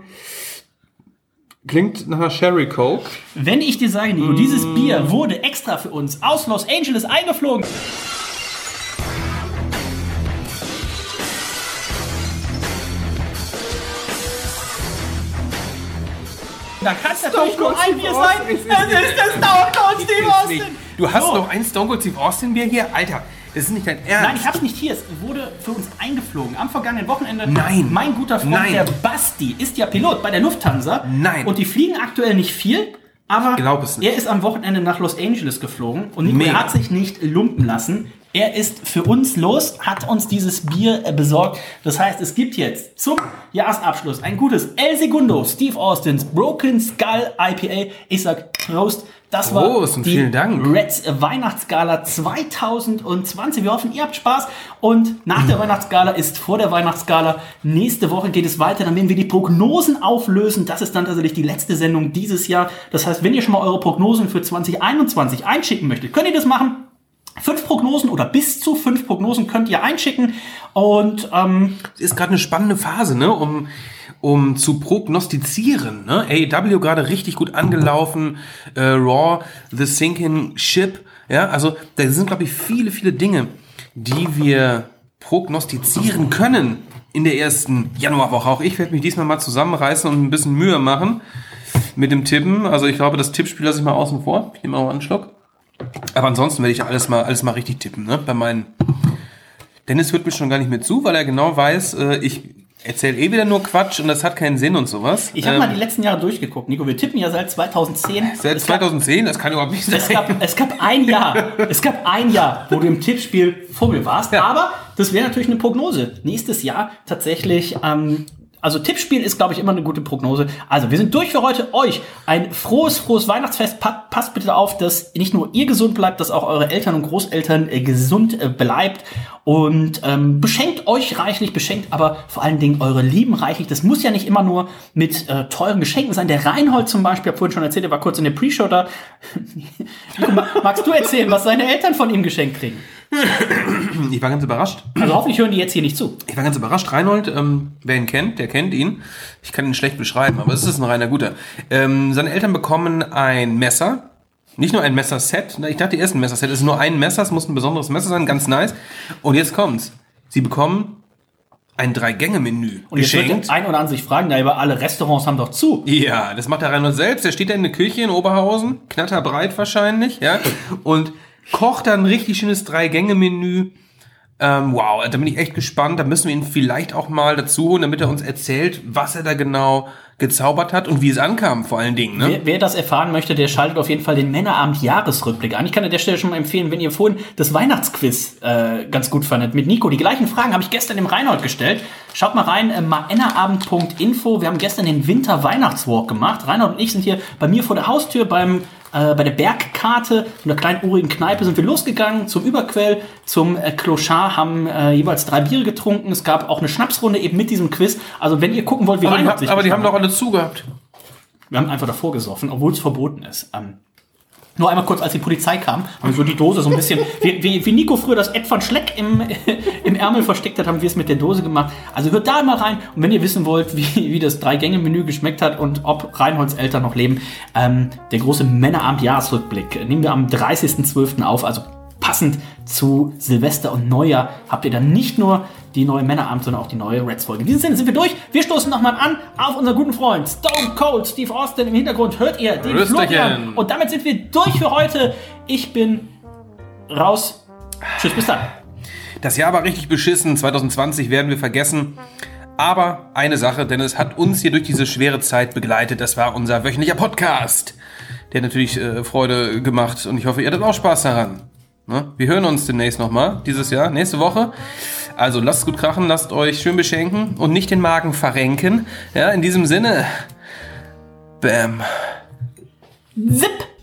nach einer Sherry Coke. Wenn ich dir sage, Nico, dieses Bier wurde extra für uns aus Los Angeles eingeflogen. Da kann es natürlich nur ein Bier sein. Es ist der Stone Cold Steve Austin. Du hast noch ein Stone Cold Steve Austin Bier hier? Alter, das ist nicht dein Ernst. Nein, ich hab's nicht hier. Es wurde für uns eingeflogen. Am vergangenen Wochenende. Nein. Mein guter Freund, der Basti, ist ja Pilot bei der Lufthansa. Nein. Und die fliegen aktuell nicht viel. Aber ich glaub es nicht. Er ist am Wochenende nach Los Angeles geflogen. Und Nico hat sich nicht lumpen lassen. Er ist für uns los, hat uns dieses Bier besorgt. Das heißt, es gibt jetzt zum Jahresabschluss ein gutes El Segundo Steve Austins Broken Skull IPA. Ich sag Prost. Das war die Reds Weihnachtsgala 2020. Wir hoffen, ihr habt Spaß. Und nach der Weihnachtsgala ist vor der Weihnachtsgala. Nächste Woche geht es weiter. Dann werden wir die Prognosen auflösen. Das ist dann tatsächlich die letzte Sendung dieses Jahr. Das heißt, wenn ihr schon mal eure Prognosen für 2021 einschicken möchtet, könnt ihr das machen. 5 Prognosen oder bis zu 5 Prognosen könnt ihr einschicken. Und es ist gerade eine spannende Phase, ne? Um zu prognostizieren. Ne? AEW gerade richtig gut angelaufen. Raw, The Sinking Ship. Ja, also da sind, glaube ich, viele, viele Dinge, die wir prognostizieren können in der ersten Januarwoche. Auch ich werde mich diesmal mal zusammenreißen und ein bisschen Mühe machen mit dem Tippen. Also ich glaube, das Tippspiel lasse ich mal außen vor. Ich nehme mal einen Schluck. Aber ansonsten werde ich alles mal richtig tippen. Ne? Bei meinen Dennis hört mir schon gar nicht mehr zu, weil er genau weiß, ich erzähle wieder nur Quatsch und das hat keinen Sinn und sowas. Ich habe mal die letzten Jahre durchgeguckt, Nico. Wir tippen ja seit 2010. Seit 2010? Das kann überhaupt nicht sein. Es gab ein Jahr, wo du im Tippspiel vor mir warst. Ja. Aber das wäre natürlich eine Prognose. Nächstes Jahr tatsächlich... Also Tippspiel ist, glaube ich, immer eine gute Prognose. Also wir sind durch für heute. Euch ein frohes Weihnachtsfest. Passt bitte auf, dass nicht nur ihr gesund bleibt, dass auch eure Eltern und Großeltern gesund bleibt. Und beschenkt euch reichlich, beschenkt aber vor allen Dingen eure Lieben reichlich. Das muss ja nicht immer nur mit teuren Geschenken sein. Der Reinhold zum Beispiel, ich habe vorhin schon erzählt, der war kurz in der Pre-Show da. Magst du erzählen, was seine Eltern von ihm geschenkt kriegen? Ich war ganz überrascht. Also hoffentlich hören die jetzt hier nicht zu. Ich war ganz überrascht. Reinhold, wer ihn kennt, der kennt ihn. Ich kann ihn schlecht beschreiben, aber es ist ein reiner Guter. Seine Eltern bekommen ein Messer. Nicht nur ein Messerset. Ich dachte erst ein Messerset. Es ist nur ein Messer. Es muss ein besonderes Messer sein. Ganz nice. Und jetzt kommt's. Sie bekommen ein 3-Gänge-Menü und jetzt wird der ein oder andere sich fragen, da über alle Restaurants haben doch zu. Ja, das macht der Reinhold selbst. Der steht da in der Küche in Oberhausen. Knatterbreit wahrscheinlich. Ja. Und kocht dann ein richtig schönes 3-Gänge-Menü. Wow, da bin ich echt gespannt. Da müssen wir ihn vielleicht auch mal dazu holen, damit er uns erzählt, was er da genau gezaubert hat und wie es ankam, vor allen Dingen. Ne? Wer das erfahren möchte, der schaltet auf jeden Fall den Männerabend-Jahresrückblick an. Ich kann an der Stelle schon mal empfehlen, wenn ihr vorhin das Weihnachtsquiz ganz gut fandet mit Nico. Die gleichen Fragen habe ich gestern dem Reinhold gestellt. Schaut mal rein, männerabend.info. Wir haben gestern den Winter-Weihnachtswalk gemacht. Reinhold und ich sind hier bei mir vor der Haustür bei der Bergkarte, in der kleinen urigen Kneipe sind wir losgegangen zum Überquell, zum Clochard, haben jeweils 3 Biere getrunken. Es gab auch eine Schnapsrunde eben mit diesem Quiz. Also wenn ihr gucken wollt, wie Reinhold sich... Aber die haben doch alle zugehabt. Wir haben einfach davor gesoffen, obwohl es verboten ist. Nur einmal kurz, als die Polizei kam, haben wir so die Dose so ein bisschen, wie Nico früher das Ed van Schleck im Ärmel versteckt hat, haben wir es mit der Dose gemacht. Also hört da mal rein. Und wenn ihr wissen wollt, wie das 3-Gänge-Menü geschmeckt hat und ob Reinholds Eltern noch leben, der große Männerabend-Jahresrückblick nehmen wir am 30.12. auf. Also passend zu Silvester und Neujahr habt ihr dann nicht nur die neue Männerabend, sondern auch die neue Reds-Folge. In diesem Sinne sind wir durch. Wir stoßen nochmal an auf unseren guten Freund Stone Cold Steve Austin. Im Hintergrund hört ihr den Florian. Und damit sind wir durch für heute. Ich bin raus. Tschüss, bis dann. Das Jahr war richtig beschissen. 2020 werden wir vergessen. Aber eine Sache, denn es hat uns hier durch diese schwere Zeit begleitet. Das war unser wöchentlicher Podcast. Der hat natürlich Freude gemacht und ich hoffe, ihr hattet auch Spaß daran. Ne? Wir hören uns demnächst nochmal, dieses Jahr, nächste Woche. Also lasst es gut krachen, lasst euch schön beschenken und nicht den Magen verrenken. Ja, in diesem Sinne. Bam. Zip.